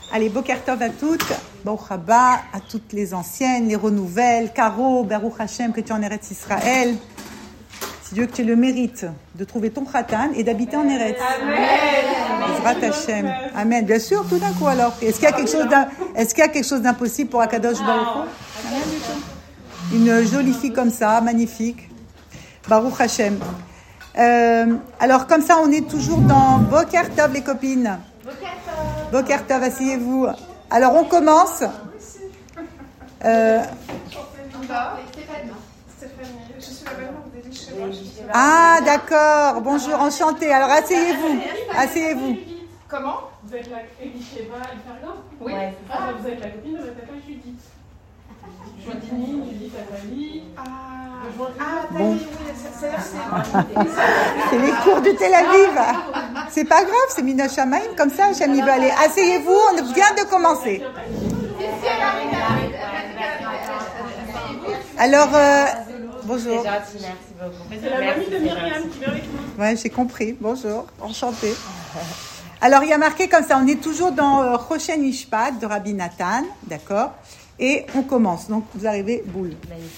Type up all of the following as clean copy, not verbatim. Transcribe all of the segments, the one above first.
Allez, Boker Tov à toutes, Baruch Haba, à toutes les anciennes, les renouvelles, Caro, Baruch Hashem, que tu es en Eretz Israël. Si Dieu que tu aies le mérite de trouver ton Khatan et d'habiter en Eretz. Amen. Ezrat Hashem. Amen. Bien sûr, tout d'un coup alors. Est-ce qu'il y a quelque chose d'impossible pour Akadosh Baruch Hu? Rien du tout. Une jolie fille comme ça, magnifique. Baruch Hashem. Alors comme ça, on est toujours dans Boker Tov, les copines. Boker Tov, asseyez-vous. Alors on commence. Ah d'accord, bonjour, enchantée. Alors asseyez-vous. Comment? Vous êtes la Elisheva Alfarga? Oui. Ah, vous êtes la copine de votre tata Judith. Judith Atali. Bon. C'est les cours du Tel Aviv. C'est pas grave, c'est Mina Shamaim, comme ça, Hachem il veut aller. Asseyez-vous, on vient de commencer. Alors, bonjour. C'est gentil, merci beaucoup. C'est la mamie de Myriam qui vient avec nous. Ouais, j'ai compris. Bonjour, enchantée. Alors, il y a marqué comme ça, on est toujours dans Choshen Mishpat de Rabbi Nathan, d'accord? Et on commence. Donc, vous arrivez, boule.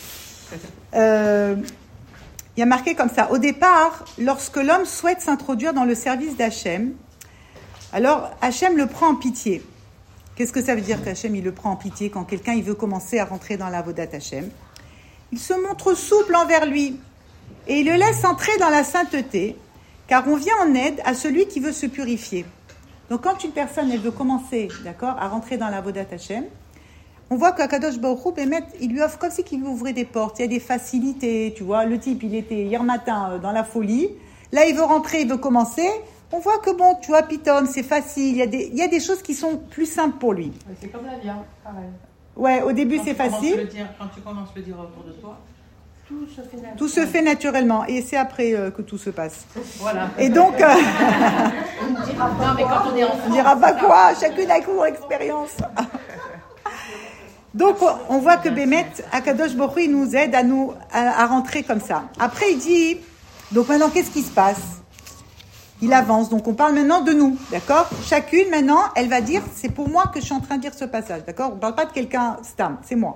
Il y a marqué comme ça. Au départ, lorsque l'homme souhaite s'introduire dans le service d'Hachem, alors Hachem le prend en pitié. Qu'est-ce que ça veut dire qu'Hachem il le prend en pitié quand quelqu'un il veut commencer à rentrer dans la Vodat Hachem? Il se montre souple envers lui et il le laisse entrer dans la sainteté, car on vient en aide à celui qui veut se purifier. Donc quand une personne elle veut commencer, d'accord, à rentrer dans la Vodat Hachem, on voit qu'Akadosh Baruch Hu, il lui offre comme si qu'il lui ouvrait des portes. Il y a des facilités, tu vois. Le type, il était hier matin dans la folie. Là, il veut rentrer, il veut commencer. On voit que bon, tu vois, Pitom, c'est facile. Il y a des choses qui sont plus simples pour lui. C'est comme la vie, hein, pareil. Ouais, au début, c'est facile. Quand tu commences à le dire autour de toi, tout se fait naturellement. Et c'est après que tout se passe. Voilà. Et donc, Non, mais quand on est enfant, on dira pas quoi. Chacune a son expérience. Donc, on voit que Bémet, Akadosh Baruch Hu, il nous aide à rentrer comme ça. Après, il dit, donc maintenant, qu'est-ce qui se passe? Il avance, donc on parle maintenant de nous, d'accord? Chacune, maintenant, elle va dire, c'est pour moi que je suis en train de dire ce passage, d'accord? On ne parle pas de quelqu'un, Stam, c'est moi.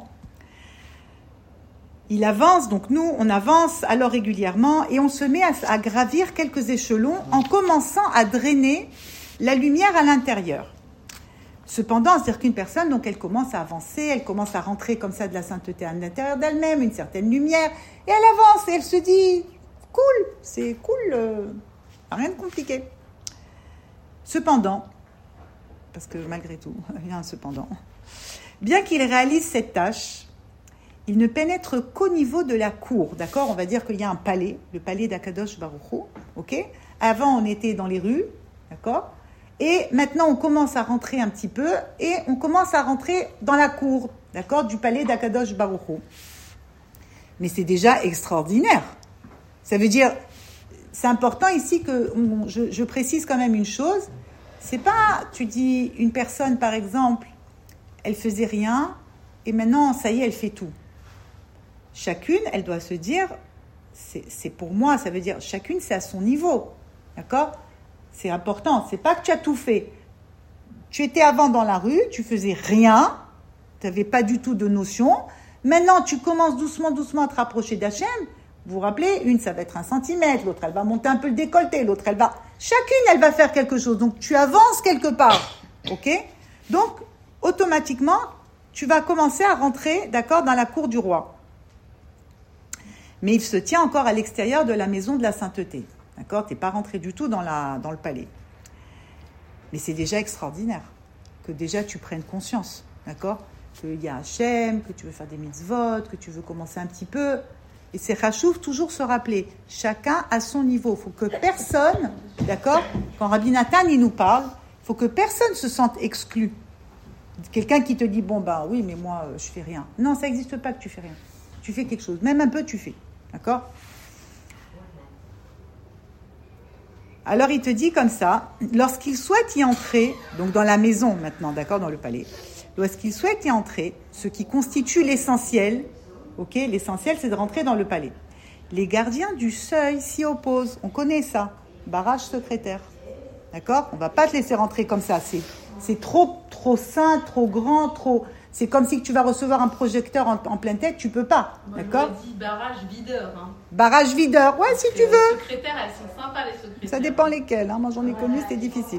Il avance, donc nous, on avance alors régulièrement, et on se met à gravir quelques échelons en commençant à drainer la lumière à l'intérieur. Cependant, c'est-à-dire qu'une personne, donc elle commence à avancer, elle commence à rentrer comme ça de la sainteté à l'intérieur d'elle-même, une certaine lumière, et elle avance, et elle se dit, cool, c'est cool, rien de compliqué. Cependant, parce que malgré tout, il y a un cependant, bien qu'il réalise cette tâche, il ne pénètre qu'au niveau de la cour, d'accord? On va dire qu'il y a un palais, le palais d'Akadosh Baruch Hu, ok? Avant, on était dans les rues, d'accord? Et maintenant, on commence à rentrer un petit peu et on commence à rentrer dans la cour, d'accord, du palais d'Akadosh Baruch Hu. Mais c'est déjà extraordinaire. Ça veut dire, c'est important ici que je précise quand même une chose. C'est pas, tu dis, une personne par exemple, elle faisait rien et maintenant, ça y est, elle fait tout. Chacune, elle doit se dire, c'est pour moi, ça veut dire, chacune, c'est à son niveau, d'accord? C'est important, c'est pas que tu as tout fait. Tu étais avant dans la rue, tu faisais rien, tu n'avais pas du tout de notion. Maintenant, tu commences doucement à te rapprocher d'Hachem. Vous vous rappelez, une, ça va être 1 centimètre, l'autre, elle va monter un peu le décolleté, l'autre, elle va... Chacune, elle va faire quelque chose. Donc, tu avances quelque part, ok? Donc, automatiquement, tu vas commencer à rentrer, d'accord, dans la cour du roi. Mais il se tient encore à l'extérieur de la maison de la sainteté. D'accord, tu n'es pas rentré du tout dans le palais. Mais c'est déjà extraordinaire que déjà tu prennes conscience, d'accord? Qu'il y a Hachem, que tu veux faire des mitzvot, que tu veux commencer un petit peu. Et c'est Chachouf, toujours se rappeler, chacun à son niveau. Il faut que personne, d'accord? Quand Rabbi Nathan il nous parle, il faut que personne se sente exclu. Quelqu'un qui te dit, bon ben oui, mais moi je fais rien. Non, ça n'existe pas que tu fais rien. Tu fais quelque chose, même un peu tu fais, d'accord? Alors il te dit comme ça, lorsqu'il souhaite y entrer, donc dans la maison maintenant, d'accord, dans le palais, lorsqu'il souhaite y entrer, ce qui constitue l'essentiel, ok, l'essentiel c'est de rentrer dans le palais. Les gardiens du seuil s'y opposent, on connaît ça, barrage secrétaire, D'accord? On va pas te laisser rentrer comme ça. C'est trop sain, trop grand, trop... C'est comme si tu vas recevoir un projecteur en pleine tête, tu peux pas. Moi, D'accord? je me dis barrage videur. Hein. Barrage videur, ouais, si tu veux. Les secrétaires, elles sont sympas, les secrétaires. Ça dépend lesquels. Hein. Moi, j'en ai connu, c'était difficile.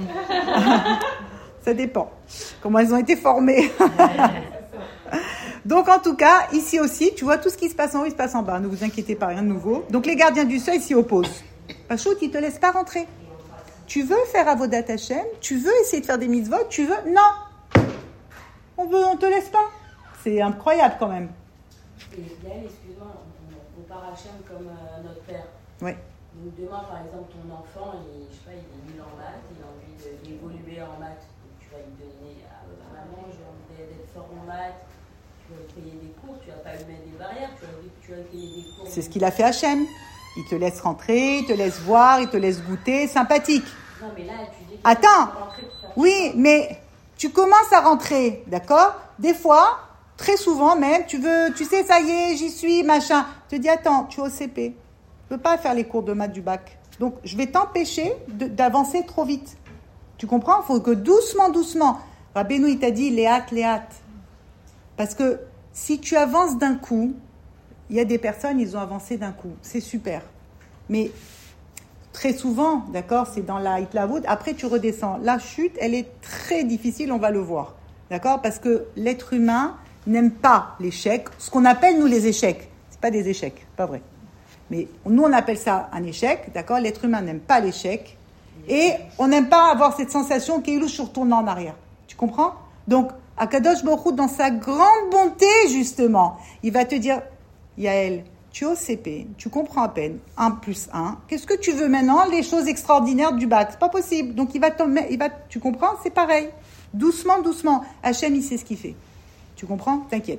Ça dépend. Comment elles ont été formées. Donc, en tout cas, ici aussi, tu vois, tout ce qui se passe en haut, il se passe en bas. Ne vous inquiétez pas, rien de nouveau. Donc, les gardiens du seuil s'y opposent. Pachout, ils ne te laissent pas rentrer. Tu veux faire Avodat Hashem? Tu veux essayer de faire des mitzvot? Tu veux? Non. On te laisse pas. C'est incroyable quand même. Et Yael, excuse-moi, on parle Hachem comme notre père. Oui. Donc demain, par exemple, ton enfant, il est nul en maths, il a envie d'évoluer en maths. Donc tu vas lui donner, maman, j'ai envie d'être fort en maths. Tu vas lui payer des cours, tu vas pas lui mettre des barrières, tu vas lui payer des cours. C'est ce qu'il a fait Hachem. Il te laisse rentrer, il te laisse voir, il te laisse goûter, sympathique. Non, mais là, tu dis que Attends. tu vas rentrer pour faire Oui, mais tu commences à rentrer, d'accord? Des fois, très souvent même, tu sais, ça y est, j'y suis, machin. Tu te dis, attends, tu es au CP. Je ne peux pas faire les cours de maths du bac. Donc, je vais t'empêcher d'avancer trop vite. Tu comprends? Il faut que doucement. Rabbeinu, il t'a dit, les hâtes. Parce que si tu avances d'un coup, il y a des personnes, ils ont avancé d'un coup. C'est super. Mais très souvent, d'accord, c'est dans la hitlavut. Après, tu redescends. La chute, elle est très difficile, on va le voir. D'accord? Parce que l'être humain n'aime pas l'échec. Ce qu'on appelle, nous, les échecs. Ce pas des échecs, pas vrai. Mais nous, on appelle ça un échec. D'accord? L'être humain n'aime pas l'échec. Et on n'aime pas avoir cette sensation qu'il je retourne en arrière. Tu comprends? Donc, Akadosh Baruch Hu, dans sa grande bonté, justement, il va te dire, Yael, tu es au CP, tu comprends à peine, 1 plus 1. Qu'est-ce que tu veux maintenant? Les choses extraordinaires du bac. C'est pas possible. Donc, tu comprends? C'est pareil. Doucement. Hachem, il sait ce qu'il fait. Tu comprends? T'inquiète.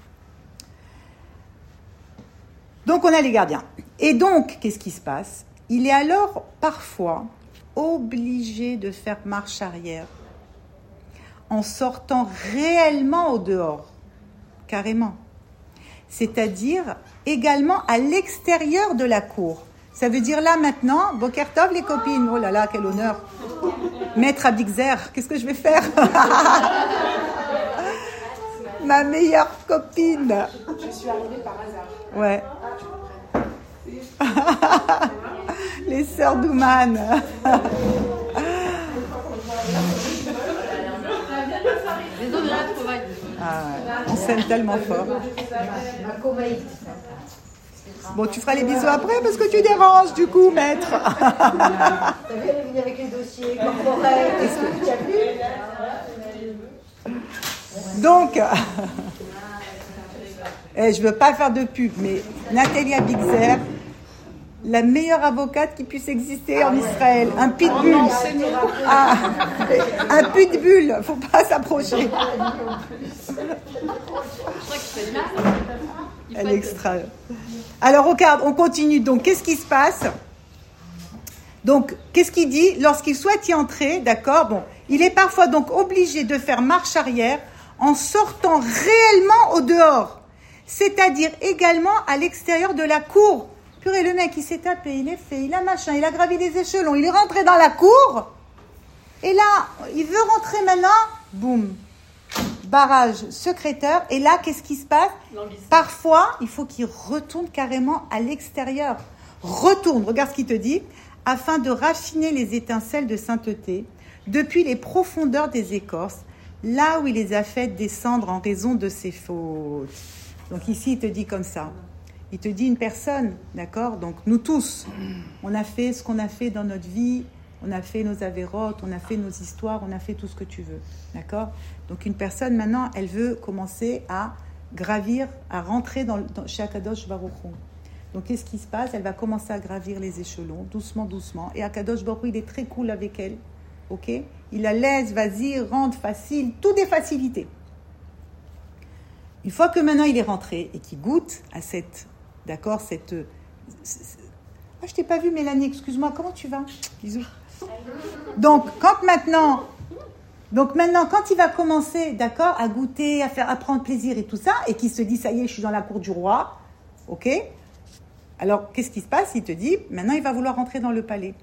Donc, on a les gardiens. Et donc, qu'est-ce qui se passe? Il est alors, parfois, obligé de faire marche arrière en sortant réellement au dehors. Carrément. C'est-à-dire également à l'extérieur de la cour. Ça veut dire là maintenant, Boker Tov les copines, oh là là, quel honneur. Maître Abixer, qu'est-ce que je vais faire? Ma meilleure copine. Je suis arrivée par hasard. Ouais. Les sœurs d'Ouman. Ah ouais. On s'aime tellement fort. Bon, tu feras les bisous après parce que tu déranges du coup, maître. T'as vu, elle est venue avec les dossiers corporels. Est-ce que tu as vu? Donc, je veux pas faire de pub, mais Nathalie Abixer, la meilleure avocate qui puisse exister en Israël. Un pitbull. Un pitbull. Faut pas s'approcher. Elle est extra. Alors, regarde, on continue. Donc, qu'est-ce qui se passe? Donc, qu'est-ce qu'il dit? Lorsqu'il souhaite y entrer, d'accord? Bon, il est parfois donc obligé de faire marche arrière en sortant réellement au dehors. C'est-à-dire également à l'extérieur de la cour. Purée, le mec, il s'est tapé, il est fait, il a machin, il a gravi des échelons, il est rentré dans la cour. Et là, il veut rentrer maintenant. Boum. Barrage secrétaire. Et là, qu'est-ce qui se passe? Parfois, il faut qu'il retourne carrément à l'extérieur. Retourne, regarde ce qu'il te dit. Afin de raffiner les étincelles de sainteté depuis les profondeurs des écorces, là où il les a fait descendre en raison de ses fautes. Donc ici, il te dit comme ça. Il te dit une personne, d'accord? Donc nous tous, on a fait ce qu'on a fait dans notre vie, on a fait nos avérotes, on a fait nos histoires, on a fait tout ce que tu veux, d'accord? Donc une personne, maintenant, elle veut commencer à gravir, à rentrer chez Akadosh Baruch Hu. Donc qu'est-ce qui se passe? Elle va commencer à gravir les échelons, doucement. Et Akadosh Baruch Hu, il est très cool avec elle, ok? Il la laisse, vas-y, rentre, facile, tout des facilités. Une fois que maintenant il est rentré et qu'il goûte à cette... D'accord, Ah, je t'ai pas vu, Mélanie, excuse-moi, comment tu vas? Bisous. Donc maintenant, quand il va commencer, d'accord, à goûter, à prendre plaisir et tout ça, et qu'il se dit, ça y est, je suis dans la cour du roi, ok? Alors, qu'est-ce qui se passe? Il te dit, maintenant, il va vouloir rentrer dans le palais.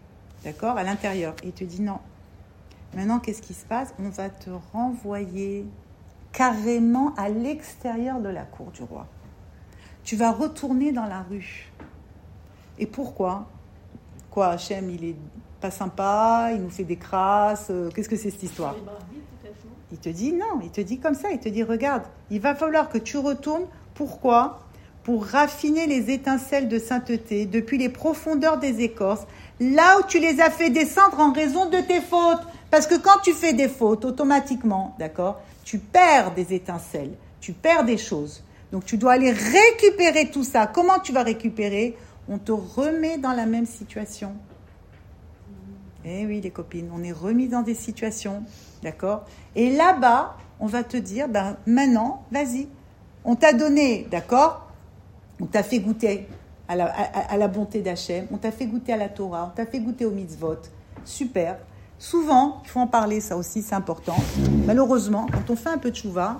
d'accord, à l'intérieur. Et il te dit non. Maintenant, qu'est-ce qui se passe? On va te renvoyer carrément à l'extérieur de la cour du roi. Tu vas retourner dans la rue. Et pourquoi? Quoi, Hachem, il est pas sympa, il nous fait des crasses, qu'est-ce que c'est cette histoire? Il te dit non, il te dit comme ça, il te dit regarde, il va falloir que tu retournes. Pourquoi? Pour raffiner les étincelles de sainteté depuis les profondeurs des écorces, là où tu les as fait descendre en raison de tes fautes. Parce que quand tu fais des fautes, automatiquement, d'accord, tu perds des étincelles, tu perds des choses. Donc tu dois aller récupérer tout ça. Comment tu vas récupérer? On te remet dans la même situation. Eh oui, les copines, on est remis dans des situations, d'accord? Et là-bas, on va te dire, maintenant, vas-y. On t'a donné, d'accord? On t'a fait goûter à la bonté d'Hachem, on t'a fait goûter à la Torah, on t'a fait goûter aux mitzvot. Super. Souvent, il faut en parler, ça aussi, c'est important. Malheureusement, quand on fait un peu de tchouva,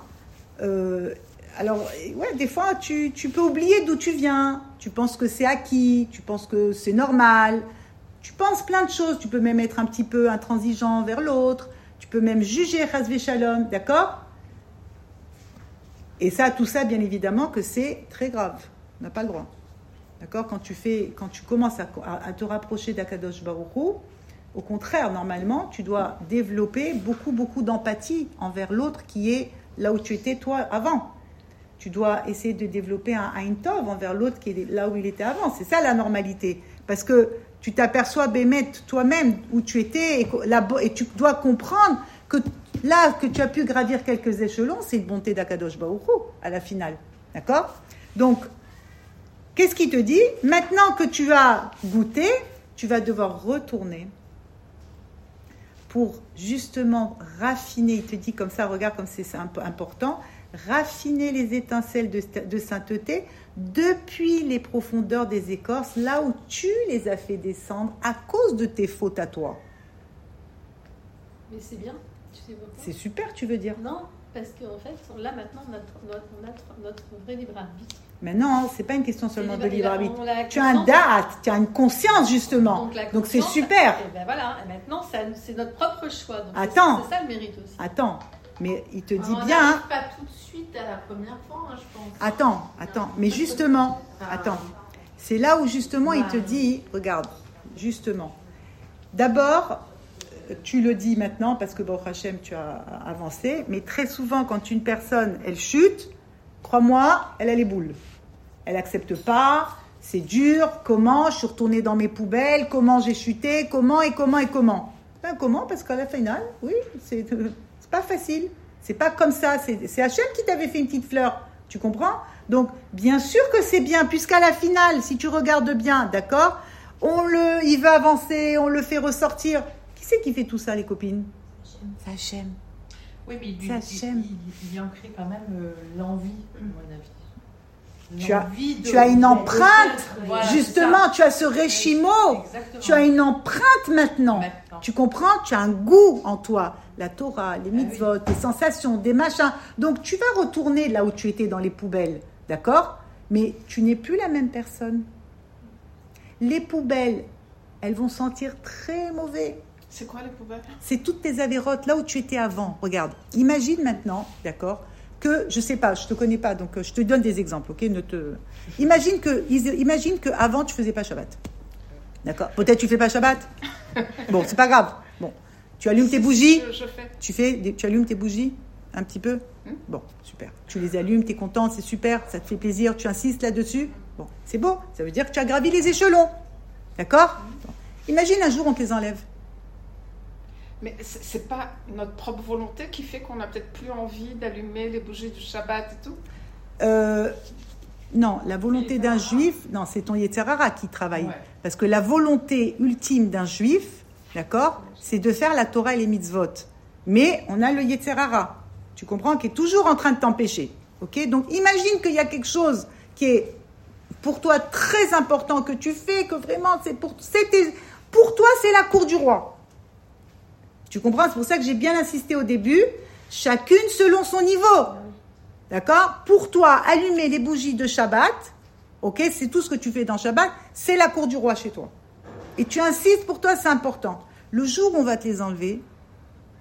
des fois, tu peux oublier d'où tu viens. Tu penses que c'est acquis, tu penses que c'est normal. Tu penses plein de choses. Tu peux même être un petit peu intransigeant vers l'autre. Tu peux même juger chas v'shalom, d'accord? Et ça, tout ça, bien évidemment, que c'est très grave. On n'a pas le droit. D'accord? Quand tu commences à te rapprocher d'Akadosh Baruch Hu, au contraire, normalement, tu dois développer beaucoup, beaucoup d'empathie envers l'autre qui est là où tu étais toi avant. Tu dois essayer de développer un Ein Tov envers l'autre qui est là où il était avant. C'est ça la normalité. Parce que tu t'aperçois, Bémet, toi-même, où tu étais, et tu dois comprendre que là, que tu as pu gravir quelques échelons, c'est une bonté d'Akadosh Baruch Hu, à la finale. D'accord? Donc, qu'est-ce qu'il te dit? Maintenant que tu as goûté, tu vas devoir retourner pour justement raffiner. Il te dit comme ça, regarde comme c'est un peu important, raffiner les étincelles de sainteté depuis les profondeurs des écorces, là où tu les as fait descendre à cause de tes fautes à toi. Mais c'est bien, tu sais pourquoi? C'est super, tu veux dire? Non, parce qu'en fait, là maintenant, on a notre vrai libre arbitre. Mais non, c'est pas une question seulement de libre arbitre. Tu as un date, tu as une conscience justement. Donc c'est super. Et ben voilà, et maintenant c'est notre propre choix. Donc attends, c'est ça le mérite aussi. Attends, mais il te dit on bien. n'arrive pas tout de suite à la première fois, hein, je pense. Attends, mais justement, c'est là où justement il te dit, regarde, justement. D'abord, tu le dis maintenant parce que Baruch Hashem, tu as avancé, mais très souvent quand une personne, elle chute, crois-moi, elle a les boules. Elle n'accepte pas, c'est dur, comment, je suis retournée dans mes poubelles, comment j'ai chuté, comment. Comment? Parce qu'à la finale, oui, c'est pas facile. C'est pas comme ça, c'est Hachem qui t'avait fait une petite fleur, tu comprends? Donc, bien sûr que c'est bien, puisqu'à la finale, si tu regardes bien, d'accord, il va avancer, on le fait ressortir. Qui c'est qui fait tout ça, les copines? C'est Hachem. Oui, mais il y ancrait quand même l'envie, à mon avis. Tu as une empreinte, justement, tu as ce réchimo, tu as une empreinte maintenant. Tu comprends? Tu as un goût en toi, la Torah, les mitzvot, les sensations, des machins. Donc tu vas retourner là où tu étais dans les poubelles, d'accord? Mais tu n'es plus la même personne. Les poubelles, elles vont sentir très mauvais. C'est quoi les poubelles? C'est toutes tes avérotes, là où tu étais avant. Regarde, imagine maintenant, d'accord, que, je sais pas, je te connais pas, donc je te donne des exemples, ok? Imagine que avant tu faisais pas Shabbat. D'accord? Peut-être tu fais pas Shabbat. Bon, c'est pas grave. Bon, tu allumes tes bougies. Tu allumes tes bougies un petit peu. Bon, super. Tu les allumes, tu es contente, c'est super, ça te fait plaisir, tu insistes là-dessus. Bon, c'est beau, ça veut dire que tu as gravi les échelons. D'accord? Bon. Imagine un jour on te les enlève. Mais c'est pas notre propre volonté qui fait qu'on n'a peut-être plus envie d'allumer les bougies du Shabbat et tout? Non, la volonté d'un juif, non, c'est ton Yetzer Hara qui travaille. Ouais. Parce que la volonté ultime d'un juif, d'accord, c'est de faire la Torah et les mitzvot. Mais on a le Yetzer Hara, tu comprends, qui est toujours en train de t'empêcher. Ok? Donc imagine qu'il y a quelque chose qui est pour toi très important que tu fais, que vraiment pour toi c'est la cour du roi. Tu comprends? C'est pour ça que j'ai bien insisté au début. Chacune selon son niveau. D'accord? Pour toi, allumer les bougies de Shabbat, ok, c'est tout ce que tu fais dans Shabbat, c'est la cour du roi chez toi. Et tu insistes, pour toi, c'est important. Le jour où on va te les enlever, d'accord ?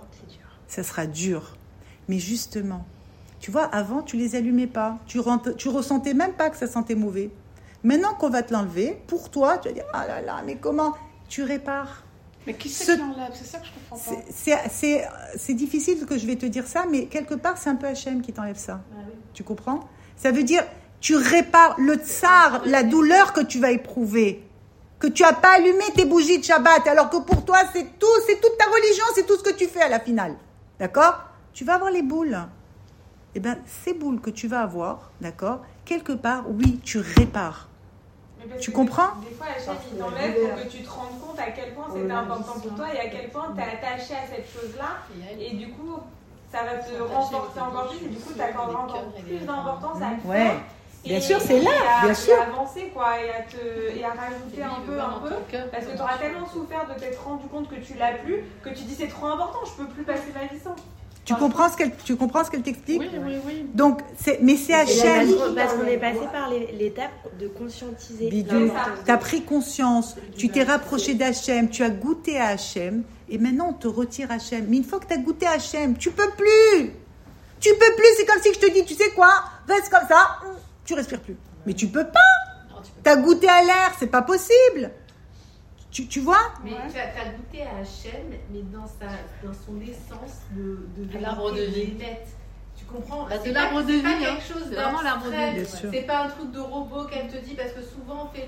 C'est dur. Ça sera dur. Mais justement, tu vois, avant, tu les allumais pas. Tu ressentais même pas que ça sentait mauvais. Maintenant qu'on va te l'enlever, pour toi, tu vas dire, ah là là, mais comment ? Tu répares. Mais qui c'est qui l'enlève? C'est ça que je comprends pas. C'est difficile que je vais te dire ça, mais quelque part, c'est un peu Hachem qui t'enlève ça. Ah oui. Tu comprends ? Ça veut dire, tu répares le tsar, la douleur que tu vas éprouver. Que tu n'as pas allumé tes bougies de Shabbat, alors que pour toi, c'est toute ta religion, c'est tout ce que tu fais à la finale. D'accord ? Tu vas avoir les boules. Eh bien, ces boules que tu vas avoir, d'accord ? Quelque part, oui, tu répares. Tu comprends ? Des fois, Hachem, il t'enlève pour que tu te rendes compte à quel point c'était important pour toi et à quel point tu es attaché à cette chose-là. Et du coup, ça va te renforcer encore plus. Et du coup, tu accorderas encore plus d'importance à le faire. Ouais. Bien sûr, c'est là, bien sûr. Et à avancer, quoi, et à rajouter un peu. Parce que tu auras tellement souffert de t'être rendu compte que tu l'as plus, que tu dis c'est trop important, je peux plus passer ma vie sans. Tu comprends ce qu'elle t'explique ? Oui. Donc, mais c'est Hachem. Parce qu'on est passé par l'étape de conscientiser. Bidou, tu as pris conscience, tu t'es rapproché d'Hachem, tu as goûté à Hachem, et maintenant on te retire Hachem. Mais une fois que tu as goûté à Hachem, tu peux plus. C'est comme si je te dis, tu sais quoi, reste comme ça, tu respires plus. Mais tu peux pas. Tu as goûté à l'air, c'est pas possible. Tu vois ? Mais tu as goûté à Hachem, mais dans son essence de l'arbre de vie. net. Tu comprends ? Bah, de l'arbre de vie, c'est pas quelque chose c'est vraiment l'arbre de vie. Bien sûr. C'est pas un truc de robot qu'elle te dit, parce que souvent on fait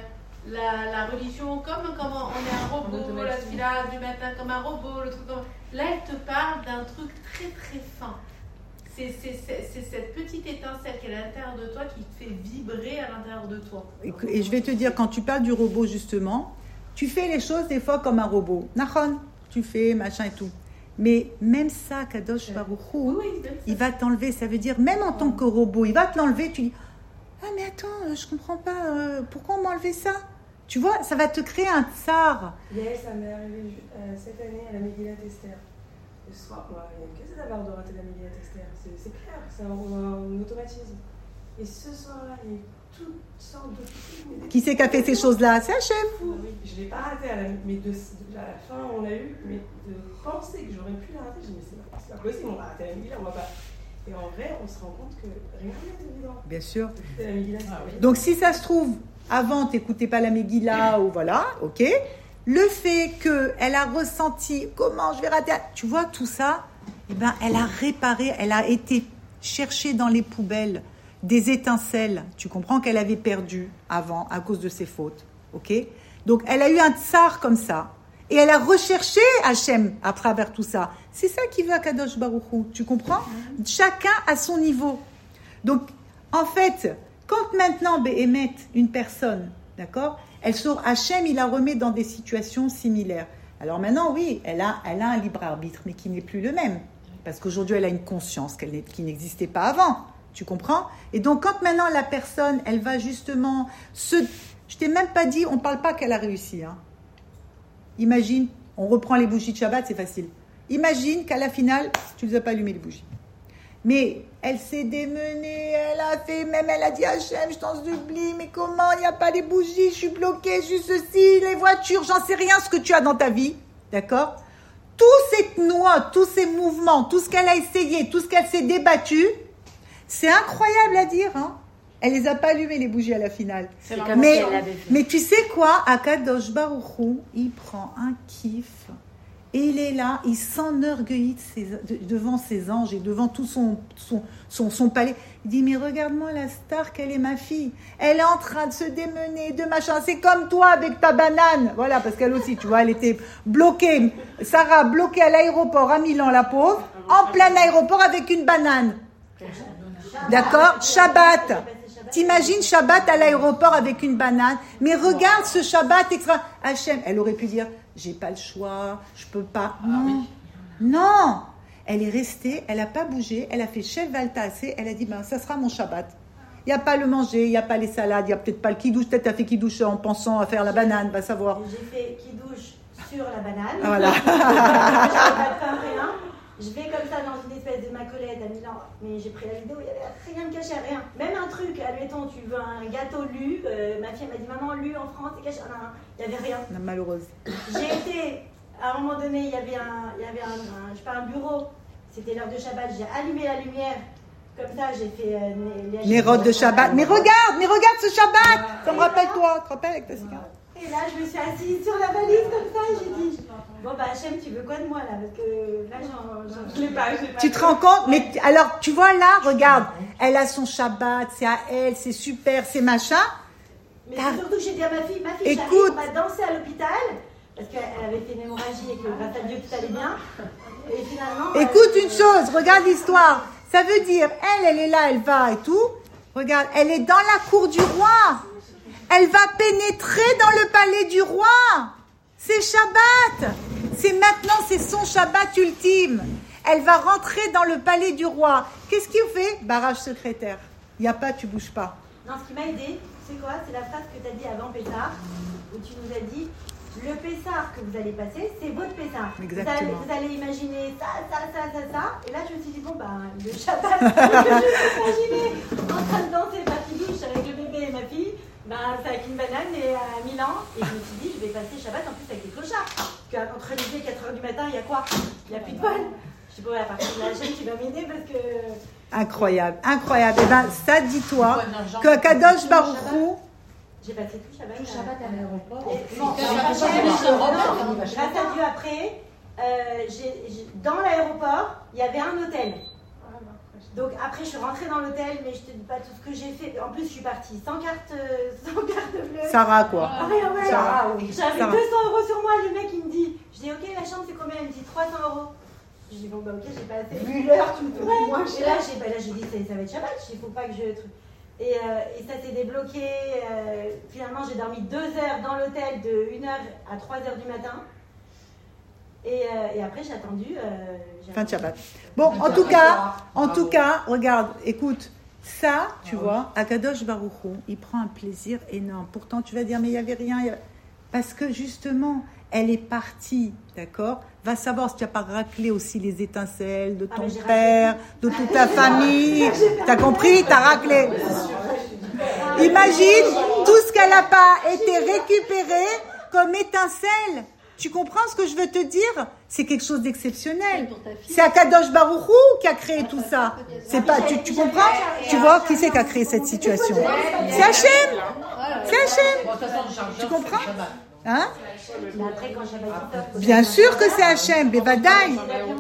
la religion comme on est un robot, la fila du matin comme un robot, le truc comme... Là, elle te parle d'un truc très très fin. C'est cette petite étincelle qui est à l'intérieur de toi qui te fait vibrer à l'intérieur de toi. Et je vais te dire, quand tu parles du robot justement, tu fais les choses des fois comme un robot. Nachon, tu fais machin et tout. Mais même ça, Kadosh Baruch Hu, il va t'enlever. Ça veut dire, même en tant que robot, il va te l'enlever. Tu dis, ah mais attends, je comprends pas, pourquoi on m'a enlevé ça ? Tu vois, ça va te créer un tsar. Yes, ça m'est arrivé cette année à la Megillat Esther. Le soir, il n'y a que ça d'avoir de rater la Megillat Esther. C'est clair, c'est un automatisme. Et ce soir-là, il y a eu toutes sortes de trucs. Qui c'est qui a fait ces choses-là ? C'est Hachem. Oui, je ne l'ai pas raté à la fin, on a eu, mais de penser que j'aurais pu la rater, je me suis dit, mais c'est pas possible, on va rater la Megillah, on va pas. Et en vrai, on se rend compte que rien n'est évident. Bien sûr. La Megillah, c'est Donc si ça se trouve, avant, tu n'écoutais pas la Megillah, ou voilà, ok. Le fait qu'elle a ressenti, comment je vais rater, tu vois, tout ça, eh ben, elle a réparé, elle a été chercher dans les poubelles des étincelles, tu comprends, qu'elle avait perdues avant, à cause de ses fautes, ok. Donc, elle a eu un tsar comme ça, et elle a recherché Hachem à travers tout ça. C'est ça qui veut Akadosh Baruch Hu, tu comprends ? Chacun à son niveau. Donc, en fait, quand maintenant, Béhémet, une personne, d'accord, elle sort Hachem, il la remet dans des situations similaires. Alors maintenant, oui, elle a un libre arbitre, mais qui n'est plus le même. Parce qu'aujourd'hui, elle a une conscience qui n'existait pas avant. Tu comprends ? Et donc, quand maintenant la personne, elle va justement je t'ai même pas dit, on ne parle pas qu'elle a réussi. Hein. Imagine, on reprend les bougies de Shabbat, c'est facile. Imagine qu'à la finale, tu ne les as pas allumées les bougies. Mais elle s'est démenée, elle a dit Hachem, je t'en supplie, mais comment, il n'y a pas les bougies, je suis bloquée, juste ceci, les voitures, j'en sais rien ce que tu as dans ta vie, d'accord ? Tous ces noix, tous ces mouvements, tout ce qu'elle a essayé, tout ce qu'elle s'est débattue, c'est incroyable à dire, hein ? Elle les a pas allumées les bougies à la finale. C'est comme si elle l'avait fait. Mais tu sais quoi ? Akadosh Baruch Hu, il prend un kiff. Et il est là, il s'enorgueillit devant ses anges et devant tout son palais. Il dit, mais regarde-moi la star, qu'elle est ma fille. Elle est en train de se démener, de machin. C'est comme toi avec ta banane. Voilà, parce qu'elle aussi, tu vois, elle était bloquée. Sarah, bloquée à l'aéroport à Milan, la pauvre, en plein aéroport avec une banane. D'accord ? Shabbat. T'imagines Shabbat à l'aéroport avec une banane. Mais regarde ce Shabbat extra. Hachem, elle aurait pu dire, j'ai pas le choix, je peux pas. Non, non. Elle est restée, elle a pas bougé, elle a fait chef Valtassé, elle a dit, ben ça sera mon Shabbat. Il n'y a pas le manger, il n'y a pas les salades, il n'y a peut-être pas le kidouche, peut-être tu as fait kidouche en pensant à faire la banane, va savoir. J'ai fait kidouche sur la banane. Voilà. J'avais pas de pain, rien. Je vais comme ça dans une espèce de macolette à Milan, mais j'ai pris la vidéo, il n'y avait rien de caché, rien. Même un truc, admettons, tu veux un gâteau lu, ma fille m'a dit maman, lu en France, c'est caché, non, il n'y avait rien. La malheureuse. J'ai été, à un moment donné, il y avait je sais pas, un bureau, c'était l'heure de Shabbat, j'ai allumé la lumière, comme ça j'ai fait Nérod de Shabbat. Mais regarde ce Shabbat. Ça me rappelle toi, tu te rappelles avec ta cigarette. Et là, je me suis assise sur la valise comme ça et j'ai dit, bon bah Hachem, tu veux quoi de moi là? Parce que là, Je l'ai pas. Tu te rends compte? Mais alors, tu vois là, regarde, elle a son Shabbat, c'est à elle, c'est super, c'est machin. Mais c'est surtout que j'ai dit à ma fille, Écoute. on va danser à l'hôpital, parce qu'elle avait fait une hémorragie et que grâce à Dieu tout allait bien. Et finalement... Écoute une chose, regarde l'histoire. Ça veut dire, elle est là, elle va et tout. Regarde, elle est dans la cour du roi. Elle va pénétrer dans le palais du roi. C'est Shabbat. C'est maintenant, c'est son Shabbat ultime. Elle va rentrer dans le palais du roi. Qu'est-ce qu'il fait? Barrage secrétaire. Il n'y a pas, tu bouges pas. Non, ce qui m'a aidé, c'est quoi? C'est la phrase que tu as dit avant Pessah, où tu nous as dit, le Pessah que vous allez passer, c'est votre Pessah. Exactement. Vous allez imaginer ça. Et là, je me suis dit, bon, ben, le Shabbat, que je m'imaginais en train de danser ma fille avec le bébé et ma fille. Ben, c'est avec une banane et à Milan. Et je me suis dit, je vais passer Shabbat en plus avec les clochards. Parce qu'entre midi et 4h du matin, il y a quoi? Il n'y a plus de bol. Je dis, bon, à partir de la chaîne, tu vas m'aider parce que. Incroyable. Et ben, ça, dis-toi que Kadosh Baruch Hu. J'ai passé tout Shabbat. Tout Shabbat à l'aéroport. Grâce à Dieu, après, dans l'aéroport, il y avait un hôtel. Donc après, je suis rentrée dans l'hôtel, mais je te dis pas tout ce que j'ai fait. En plus, je suis partie sans carte bleue. Sarah, quoi. Rien, ouais. Sarah, oui. J'avais Sarah. 200 € sur moi. Le mec, il me dit, je dis, ok, la chambre, c'est combien? Il me dit 300 €. Je dis, bon, bah, ok, j'ai pas assez. Vu l'heure, tu me fais moins cher. Et là, j'ai dit, ça va être Shabbat. Je dis, faut pas que je. Et ça s'est débloqué. Finalement, j'ai dormi 2 heures dans l'hôtel de 1h à 3h du matin. Et après, j'ai attendu. Fin de Shabbat. Bon, en tout cas, regarde, écoute, ça, tu vois, Akadosh Baruch Hu, il prend un plaisir énorme. Pourtant, tu vas dire, mais il n'y avait rien. Parce que justement, elle est partie, d'accord? Va savoir si tu n'as pas raclé aussi les étincelles de ton père, de toute ta famille. T'as compris? T'as raclé. Imagine tout ce qu'elle n'a pas été récupéré comme étincelle. Tu comprends ce que je veux te dire? C'est quelque chose d'exceptionnel. C'est Akadosh Baruch Hu qui a créé tout ça. C'est pas, tu comprends? Tu vois, qui c'est qui a créé cette situation? C'est Hachem. C'est Hachem. Tu comprends? Hein? Bien sûr que c'est Hachem, Bevadaï.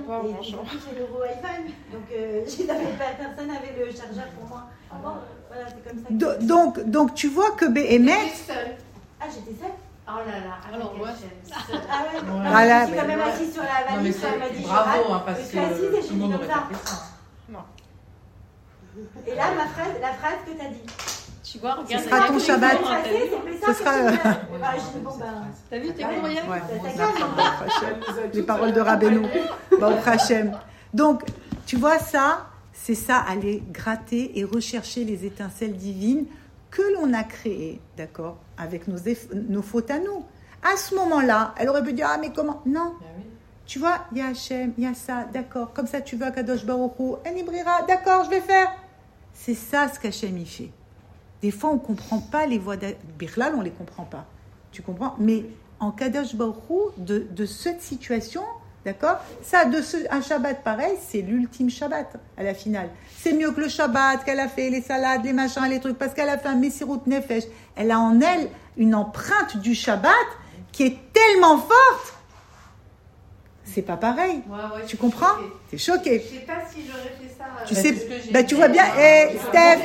Personne n'avait le chargeur pour moi. Voilà, c'est comme ça. Donc tu vois que Béhémet. Ah, j'étais seule? Oh là là, alors moi, je suis quand même assise sur la valise, elle m'a dit bravo, parce que je suis tout le monde comme n'aurait ça. pas fait ça. Non. Et là, la phrase que tu as dit. tu vois, regarde. Ce sera ton Shabbat. Ce sera. T'as vu, t'es incroyable. Ouais. Les paroles de Rabbeinu. Baruch Hashem. Donc, tu vois ça, c'est ça, aller gratter et rechercher les étincelles divines que l'on a créées, d'accord, avec nos fautes à nous. À ce moment-là, elle aurait pu dire, ah mais comment? Non. Tu vois, il y a Hachem, il y a ça, d'accord. Comme ça, tu veux à Kadosh Baruch Hu, Enibrira, d'accord, je vais faire. C'est ça ce qu'Hachem y fait. Des fois, on ne comprend pas les voies d'Birlal, on ne les comprend pas. Tu comprends? Mais en Kadosh Baruch Hu, de cette situation, d'accord? Ça, un Shabbat pareil, c'est l'ultime Shabbat à la finale. C'est mieux que le Shabbat qu'elle a fait, les salades, les machins, les trucs, parce qu'elle a fait un Messirut Nefesh. Elle a en elle une empreinte du Shabbat qui est tellement forte. C'est pas pareil. Ouais, tu comprends? T'es choqué. Je sais pas si j'aurais fait ça. Tu sais, tu vois bien, Steph,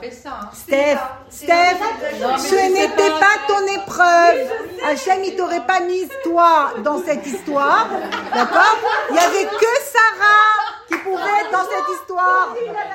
ce n'était pas ton épreuve. Hachem, il t'aurait pas mis toi dans cette histoire, d'accord? Il y avait que Sarah qui pouvait être dans cette histoire.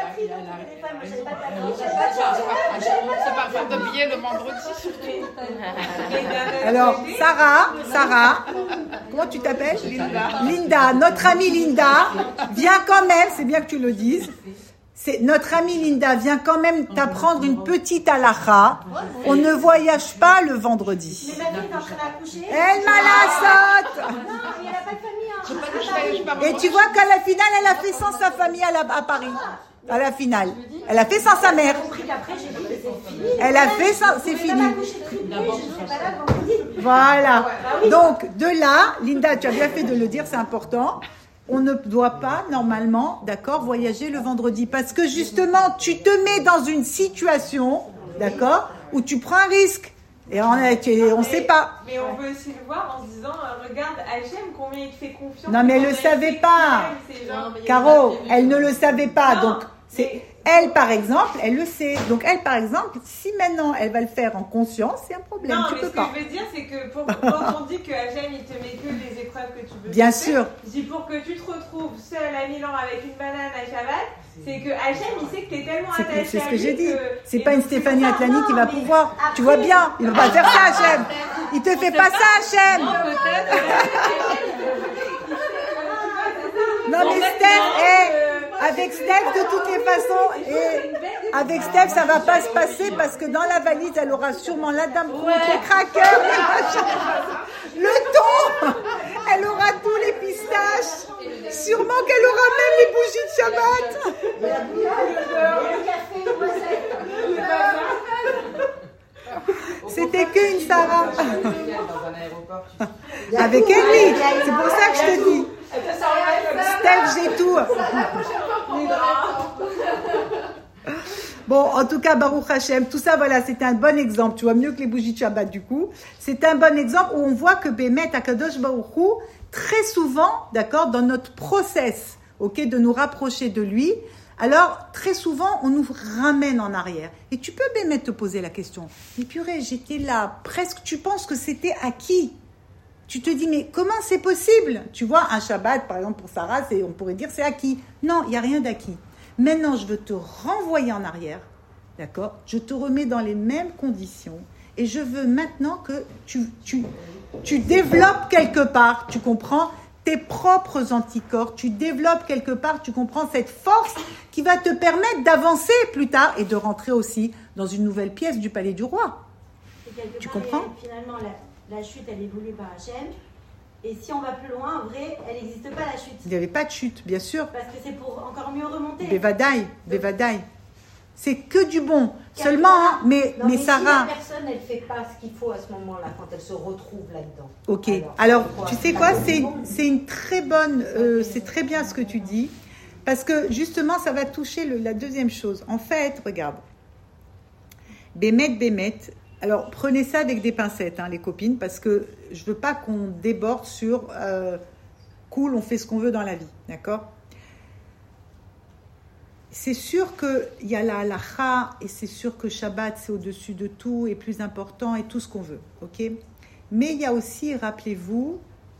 C'est pas grave d'habiller le vendredi surtout. Alors, Sarah, comment tu t'appelles? Linda, notre amie Linda, viens quand même, c'est bien que tu le dises. Notre amie Linda vient quand même t'apprendre une petite halakha. On ne voyage pas le vendredi. Mais ma fille est en train d'accoucher. Elle m'a la saute. Non, il n'y a pas de famille. Hein. Et tu vois qu'à la finale, elle a fait sans sa famille à Paris. À la finale. Elle a fait sans sa mère. Elle a fait sans... C'est fini. Voilà. Donc, de là, Linda, tu as bien fait de le dire, c'est important. On ne doit pas, normalement, d'accord, voyager le vendredi. Parce que justement, tu te mets dans une situation, d'accord, où tu prends un risque. Et on ne sait pas. Mais on peut aussi le voir en se disant, regarde Hachem, combien il te fait confiance. Non, mais elle ne le savait pas. Caro, elle ne le savait pas. Donc, elle, par exemple, elle le sait. Donc, elle, par exemple, si maintenant elle va le faire en conscience, c'est un problème. Non, tu mais peux ce pas. que je veux dire, c'est que quand on dit que Hachem, il te met que les épreuves que tu veux. Bien sûr. Je dis pour que tu te retrouves seule à Milan avec une banane à Shabbat, c'est que Hachem, il sait que tu es tellement attaché à lui. C'est ce que j'ai dit. C'est et pas une donc, Stéphanie c'est ça. Atlani qui va mais pouvoir. après- Tu vois bien. Il ne va pas faire ça, Hachem. Il te fait pas ça, Hachem. Non, mais Steph, avec Steph, de toutes les façons, avec Steph, ça va pas se passer parce que dans la valise, elle aura sûrement la dame rouge, les crackers, les machins, le thon, elle aura tous les pistaches, sûrement qu'elle aura même les bougies de Shabbat. C'était qu'une Sarah. Avec elle, oui. C'est pour ça que je te dis. Steph, j'ai tout. Bon, en tout cas, Baruch Hashem, tout ça, voilà, c'est un bon exemple. Tu vois, mieux que les bougies de Shabbat, du coup. C'est un bon exemple où on voit que Bémet, Akadosh Baruch Hu, très souvent, d'accord, dans notre process, ok, de nous rapprocher de lui, alors, très souvent, on nous ramène en arrière. Et tu peux, Bémet, te poser la question. Mais purée, j'étais là, presque, tu penses que c'était acquis. Tu te dis, mais comment c'est possible? Tu vois, un Shabbat, par exemple, pour Sarah, on pourrait dire c'est acquis. Non, il n'y a rien d'acquis. Maintenant, je veux te renvoyer en arrière, d'accord? Je te remets dans les mêmes conditions et je veux maintenant que tu développes quelque part, tu comprends, tes propres anticorps, tu développes quelque part, tu comprends, cette force qui va te permettre d'avancer plus tard et de rentrer aussi dans une nouvelle pièce du palais du roi. Tu comprends? Finalement, la chute, elle est voulue par Hachem. Et si on va plus loin, en vrai, elle n'existe pas la chute. Il n'y avait pas de chute, bien sûr. Parce que c'est pour encore mieux remonter. Bévadaï. C'est que du bon. Seulement, hein, mais Sarah... Si la personne, elle ne fait pas ce qu'il faut à ce moment-là, quand elle se retrouve là-dedans. Ok. Alors tu sais quoi? C'est une très bonne... c'est très bien ce que tu dis. Parce que, justement, ça va toucher la deuxième chose. En fait, regarde. Bémet... Alors, prenez ça avec des pincettes, hein, les copines, parce que je ne veux pas qu'on déborde sur cool, on fait ce qu'on veut dans la vie, d'accord? C'est sûr qu'il y a la halakha, et c'est sûr que Shabbat, c'est au-dessus de tout, et plus important, et tout ce qu'on veut, ok? Mais il y a aussi, rappelez-vous,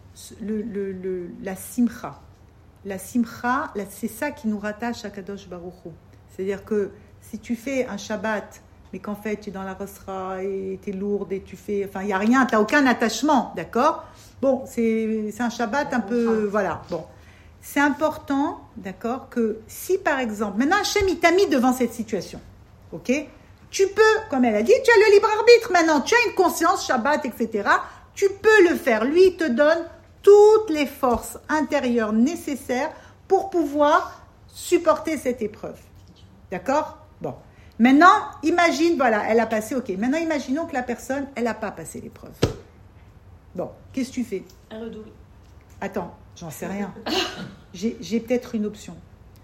la simcha. La simcha, c'est ça qui nous rattache à Kadosh Baruch Hu. C'est-à-dire que si tu fais un Shabbat, mais qu'en fait, tu es dans la rosra et tu es lourde et tu fais... Enfin, il n'y a rien, tu n'as aucun attachement, d'accord? Bon, c'est un Shabbat un peu... Voilà, bon. C'est important, d'accord, que si par exemple... Maintenant, Hachem, il t'a mis devant cette situation, ok? Tu peux, comme elle a dit, tu as le libre arbitre maintenant. Tu as une conscience, Shabbat, etc. Tu peux le faire. Lui, il te donne toutes les forces intérieures nécessaires pour pouvoir supporter cette épreuve. D'accord? Bon. Maintenant, imagine, voilà, elle a passé, ok. Maintenant, imaginons que la personne, elle n'a pas passé l'épreuve. Bon, qu'est-ce que tu fais? Un redouble. Attends, j'en sais rien. J'ai peut-être une option.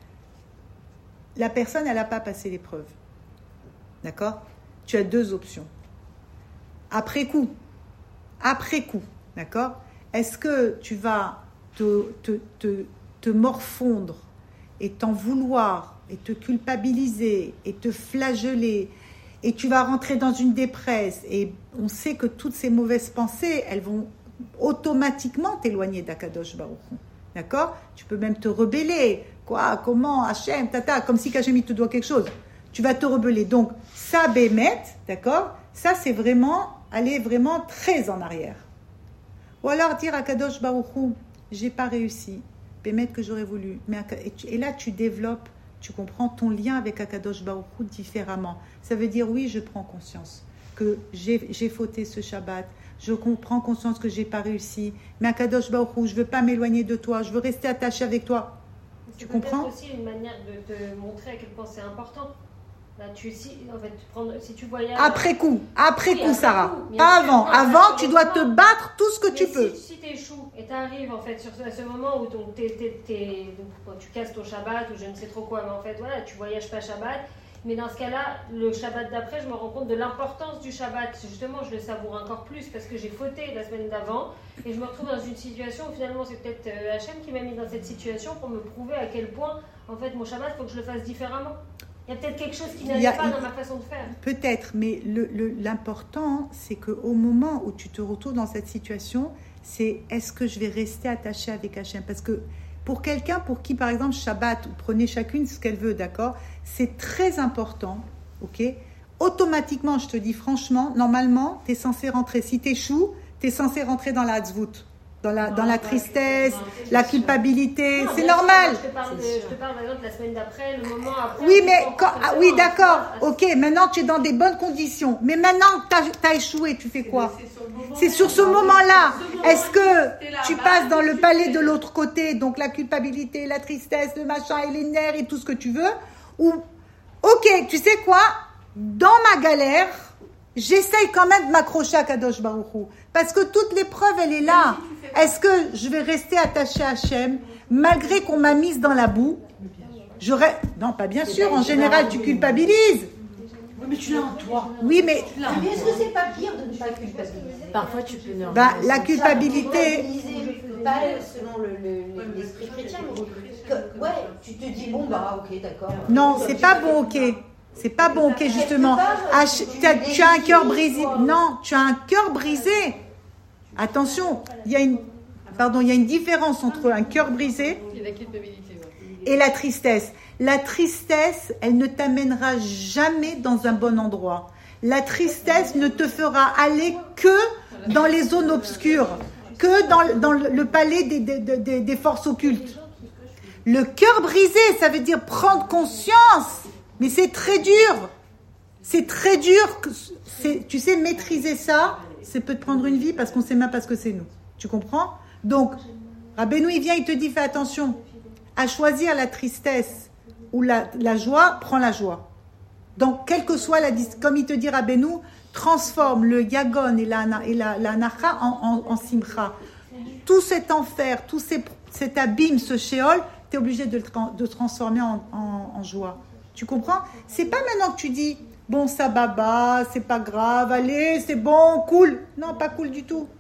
La personne, elle n'a pas passé l'épreuve. D'accord? Tu as deux options. Après coup, d'accord? Est-ce que tu vas te morfondre et t'en vouloir et te culpabiliser et te flageller et tu vas rentrer dans une dépresse et on sait que toutes ces mauvaises pensées, elles vont automatiquement t'éloigner d'Akadosh Baruch Hu. D'accord? Tu peux même te rebeller. Quoi? Comment? Hachem, tata, comme si Hachem il te doit quelque chose. Tu vas te rebeller. Donc, ça, Bémet, d'accord? Ça, c'est vraiment aller vraiment très en arrière. Ou alors dire à Kadosh Baruch Hu, j'ai pas réussi. Bémet que j'aurais voulu. Et là, tu développes tu comprends ton lien avec Akadosh Baruch Hu différemment. Ça veut dire, oui, je prends conscience que j'ai fauté ce Shabbat, je prends conscience que j'ai pas réussi, mais Akadosh Baruch Hu, je veux pas m'éloigner de toi, je veux rester attaché avec toi. Tu comprends? C'est aussi une manière de te montrer à quel point c'est important. Là, si tu voyages... Après coup, Sarah. Pas avant. Avant, tu dois te battre tout ce que tu peux. Si tu échoues et tu arrives en fait à ce moment où tu casses ton Shabbat ou je ne sais trop quoi, mais en fait, voilà, tu voyages pas Shabbat. Mais dans ce cas-là, le Shabbat d'après, je me rends compte de l'importance du Shabbat. Justement, je le savoure encore plus parce que j'ai fauté la semaine d'avant et je me retrouve dans une situation où finalement, c'est peut-être Hachem qui m'a mis dans cette situation pour me prouver à quel point, en fait, mon Shabbat, il faut que je le fasse différemment. Il y a peut-être quelque chose qui n'allait pas dans ma façon de faire. Peut-être, mais l'important, c'est qu'au moment où tu te retrouves dans cette situation, c'est est-ce que je vais rester attachée avec Hachem? Parce que pour quelqu'un pour qui, par exemple, Shabbat, ou prenez chacune ce qu'elle veut, d'accord? C'est très important, ok? Automatiquement, je te dis franchement, normalement, tu es censé rentrer. Si tu échoues, tu es censé rentrer dans la hatzvout. Dans la tristesse, la culpabilité, c'est normal. Je te parle par exemple de la semaine d'après, le moment après. Oui, mais oui, d'accord. Ok, maintenant tu es dans des bonnes conditions. Mais maintenant que tu as échoué, tu fais quoi? C'est sur ce moment-là. Est-ce que tu passes dans le palais de l'autre côté, donc la culpabilité, la tristesse, le machin et les nerfs et tout ce que tu veux? Ou, ok, tu sais quoi? Dans ma galère, j'essaye quand même de m'accrocher à Kadosh Baruch Hu. Parce que toute l'épreuve, elle est là. Est-ce que je vais rester attachée à Hachem, malgré qu'on m'a mise dans la boue? Non, pas bien sûr. En général, tu culpabilises. Oui, mais tu l'as en toi. Oui, mais... Mais est-ce que c'est pas pire de ne pas culpabiliser? Parfois, tu peux la culpabilité... Pas selon l'esprit chrétien. Ouais, tu te dis, bon, bah, ok, d'accord. Non, c'est pas bon, ok. C'est pas bon, ok, justement. Tu as un cœur brisé. Non, tu as un cœur brisé. Attention, il y a une différence entre un cœur brisé et la tristesse. La tristesse, elle ne t'amènera jamais dans un bon endroit. La tristesse ne te fera aller que dans les zones obscures, que dans le palais des forces occultes. Le cœur brisé, ça veut dire prendre conscience. Mais c'est très dur. C'est très dur. Tu sais, maîtriser ça, ça peut te prendre une vie parce qu'on ne sait même pas ce que c'est nous. Tu comprends? Donc, Rabbeinu, il vient, il te dit, fais attention. À choisir la tristesse ou la joie, prends la joie. Donc, quelle que soit comme il te dit Rabbeinu, transforme le yagon et la nacha en simcha. Tout cet enfer, tout cet abîme, ce shéol, tu es obligé de transformer en joie. Tu comprends? C'est pas maintenant que tu dis, bon, ça baba, c'est pas grave, allez, c'est bon, cool. Non, pas cool du tout.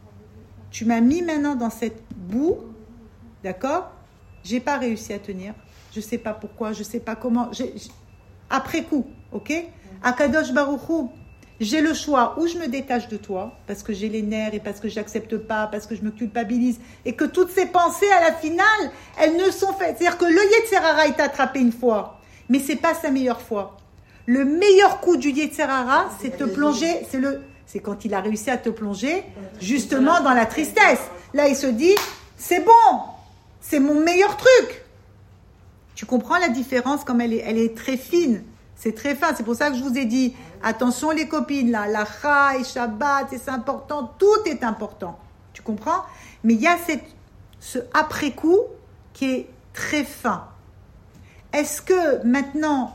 Tu m'as mis maintenant dans cette boue, d'accord? J'ai pas réussi à tenir. Je sais pas pourquoi, je sais pas comment. Après coup, ok? Akadosh Baruch Hu, j'ai le choix où je me détache de toi, parce que j'ai les nerfs et parce que j'accepte pas, parce que je me culpabilise, et que toutes ces pensées, à la finale, elles ne sont faites. C'est-à-dire que le Yetzer Hara, il t'a attrapé une fois. Mais c'est pas sa meilleure fois. Le meilleur coup du Yetzer Hara, c'est te plonger, c'est quand il a réussi à te plonger, justement dans la tristesse. Là, il se dit, c'est bon, c'est mon meilleur truc. Tu comprends la différence comme elle est très fine. C'est très fin. C'est pour ça que je vous ai dit, attention les copines, là, la Chai, Shabbat, c'est important, tout est important. Tu comprends? Mais il y a ce après-coup qui est très fin. Est-ce que maintenant,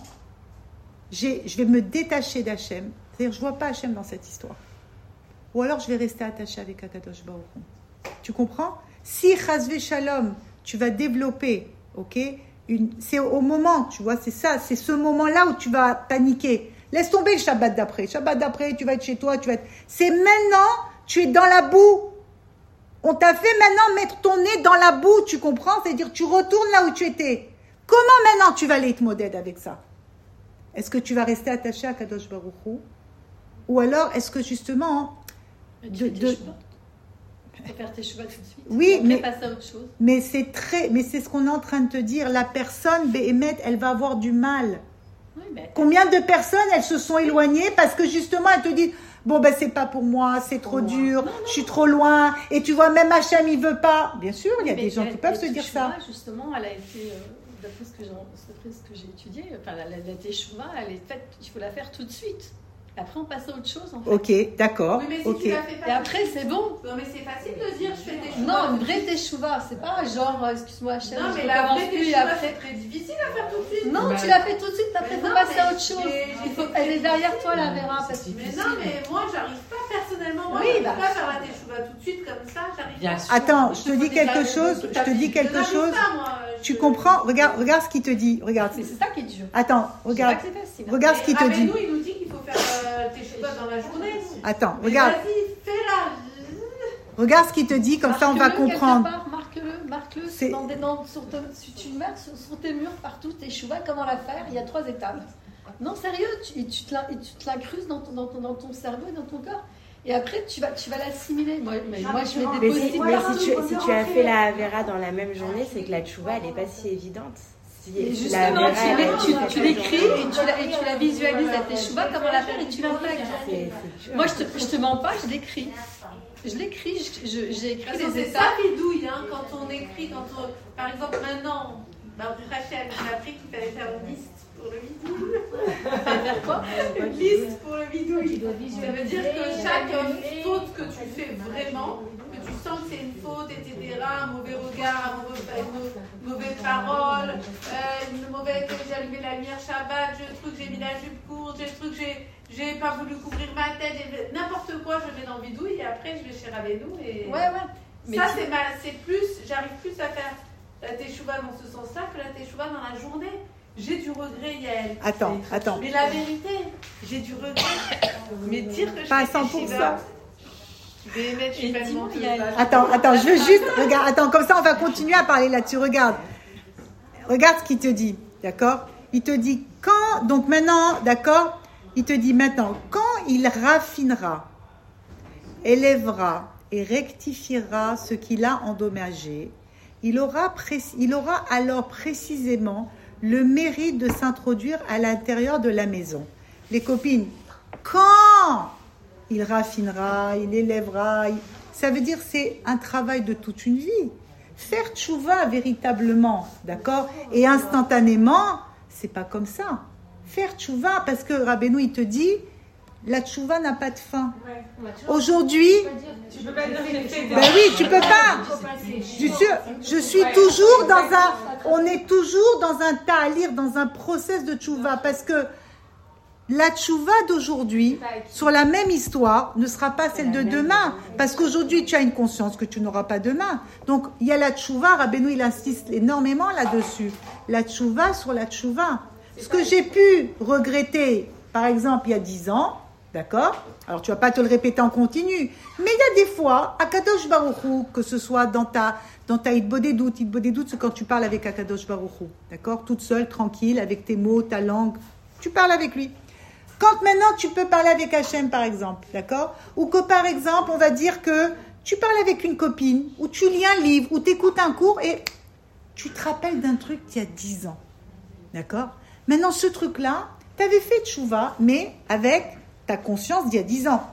je vais me détacher d'Hachem? C'est-à-dire, je ne vois pas Hachem dans cette histoire. Ou alors, je vais rester attachée avec Akadosh Baruch Hu. Tu comprends? Si, Chazvé Shalom, tu vas développer, ok, c'est au moment, tu vois, c'est ça, c'est ce moment-là où tu vas paniquer. Laisse tomber le Shabbat d'après. Shabbat d'après, tu vas être chez toi, c'est maintenant, tu es dans la boue. On t'a fait maintenant mettre ton nez dans la boue, tu comprends? C'est-à-dire, tu retournes là où tu étais. Comment maintenant tu vas aller te modèle avec ça? Est-ce que tu vas rester attaché à Kadosh Baruch Hu? Ou alors, est-ce que justement... Tu peux faire tes chevaux tout de suite. Oui, mais c'est ce qu'on est en train de te dire. La personne, Béhémet, elle va avoir du mal. Oui, combien de personnes, elles se sont éloignées parce que justement, elles te disent, bon, ben, c'est pas pour moi, c'est trop dur, je suis trop loin. Et tu vois, même Hachem, il veut pas. Bien sûr, il y a des gens qui peuvent se dire ça. Justement, elle a été d'après ce que j'ai étudié, enfin, la teshuva, elle est faite, il faut la faire tout de suite. Après, on passe à autre chose, en fait. Ok, d'accord. Oui, mais si ok. tu la fais pas Et après, c'est bon. Non, mais c'est facile de dire je fais teshuva. Non, une vraie teshuva, c'est pas genre, excuse-moi, Hachem, Non, je mais la recommence vraie plus teshuva, après. c'est très difficile à faire tout de suite. Non, tu l'as fait tout de suite, après, il faut non, passer à mais autre chose. j'ai Il faut, fait elle est derrière toi, la Vera, parce que Mais non, mais moi, j'arrive pas personnellement. Moi, Oui, j'arrive bah. pas à faire la teshuva tout de suite comme ça. J'arrive Bien pas. sûr. Attends, je te Il faut dis quelque déjà chose. toute Je ta te vie. dis quelque n'arrive chose. pas, moi, Tu comprends? Regarde ce qu'il te dit. Regarde. c'est ça qui est dur. Attends, regarde. C'est pas que c'est facile. Regarde ce qu'il te dit. Rabbeinu, il nous dit qu'il faut faire teshuva dans la journée. Attends, Mais regarde. vas-y, fais-la. Regarde ce qu'il te dit, comme ça on va Marque-le comprendre. quelque part, marque-le. C'est- Si tu le marques sur tes murs partout, tes chouvas, comment la faire? Il y a 3 étapes. Non, sérieux, tu te l'incrustes dans ton cerveau et dans ton corps. Et après, tu vas l'assimiler. Moi, je mets des Mais post-it voilà, partout. Si tu as fait la Vera dans la même journée, c'est que la tchouva, elle n'est pas si évidente. Et La justement, Vera, elle est tu faite l'écris la et tu la visualises à tes chouvas, comment la faire et tu l'intègres. C'est dur. Moi, je te mens pas, je l'écris. J'ai écrit Parce que les c'est étapes. ça qui douille, hein, quand on écrit, par exemple maintenant, Rachel, il a appris qu'il fallait faire une liste pour le bidouille. Faire quoi? Une liste pour le bidouille. Tu dois Ça visualiser, veut dire que chaque évaluer. faute que tu fais vraiment, que tu sens que c'est une faute, etc., un mauvais regard, une mauvaise parole, une mauvaise, j'ai allumé la lumière Shabbat, j'ai mis la jupe courte, j'ai pas voulu couvrir ma tête, n'importe quoi, je mets dans le bidouille et après je vais chez Rabbeinu et Ouais. Mais ça c'est plus, j'arrive plus à faire la teshuva dans ce sens-là que la teshuva dans la journée. J'ai du regret, Yael. Attends. Mais la vérité, j'ai du regret. Mais dire que je Pas à fais 100%. teshuva, Béhémet, je suis pas dis-moi, menteuse. Yael. Attends, je veux juste. Regarde, attends, comme ça on va continuer à parler là-dessus. Regarde ce qu'il te dit, d'accord? Il te dit quand, donc maintenant, d'accord? Il te dit maintenant, quand il raffinera, élèvera et rectifiera ce qu'il a endommagé, il aura alors précisément le mérite de s'introduire à l'intérieur de la maison. Les copines, quand il raffinera, il élèvera, ça veut dire c'est un travail de toute une vie. Faire tchouva véritablement, d'accord, et instantanément, c'est pas comme ça. Faire tchouva, parce que Rabbeinu il te dit, la tchouva n'a pas de fin. Aujourd'hui, Tu peux pas dire j'ai fait ben oui, tu peux pas. Je suis toujours on est toujours dans un ta'alir, dans un process de tchouva, parce que la tchouva d'aujourd'hui, sur la même histoire, ne sera pas celle de demain. Parce qu'aujourd'hui, tu as une conscience que tu n'auras pas demain. Donc, il y a la tchouva, Rabbeinu, il insiste énormément là-dessus. La tchouva sur la tchouva. Ce que j'ai pu regretter, par exemple, il y a 10 ans, d'accord? Alors, tu vas pas te le répéter en continu. Mais il y a des fois, Akadosh Baruch Hu, que ce soit dans ta Hitbodedut, c'est quand tu parles avec Akadosh Baruch Hu, d'accord? Toute seule, tranquille, avec tes mots, ta langue. Tu parles avec lui. Quand maintenant tu peux parler avec Hachem, par exemple, d'accord? Ou que par exemple, on va dire que tu parles avec une copine, ou tu lis un livre, ou tu écoutes un cours, et tu te rappelles d'un truc d'il y a 10 ans, d'accord? Maintenant, ce truc-là, tu avais fait tchouva, mais avec ta conscience d'il y a 10 ans.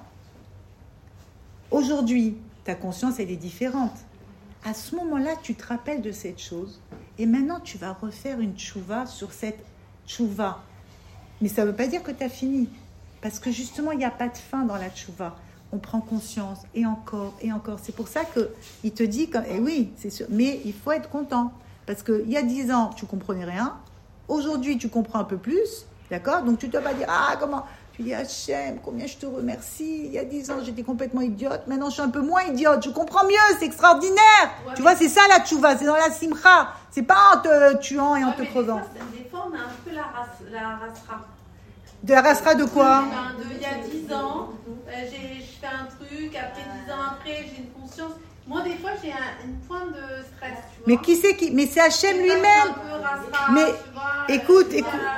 Aujourd'hui, ta conscience, elle est différente. À ce moment-là, tu te rappelles de cette chose, et maintenant, tu vas refaire une tchouva sur cette tchouva. Mais ça ne veut pas dire que tu as fini. Parce que justement, il n'y a pas de fin dans la tchouva. On prend conscience, et encore, et encore. C'est pour ça qu'il te dit, oui, c'est sûr, mais il faut être content. Parce qu'il y a 10 ans, tu ne comprenais rien. Aujourd'hui, tu comprends un peu plus. D'accord? Donc, tu ne dois pas dire, comment? Tu dis, Hachem, combien je te remercie. Il y a 10 ans, j'étais complètement idiote. Maintenant, je suis un peu moins idiote. Je comprends mieux, c'est extraordinaire. Ouais, tu vois, c'est ça la tchouva, c'est dans la simcha. C'est pas en te tuant et en te crevant. Des fois, on a un peu la rasra. De la rasra de quoi? Il y a 10 ans, je fais un truc, après 10 ans après, j'ai une conscience. Moi, des fois, j'ai une pointe de stress, tu vois. Mais qui c'est qui? Mais c'est Hachem lui-même. Mais écoute.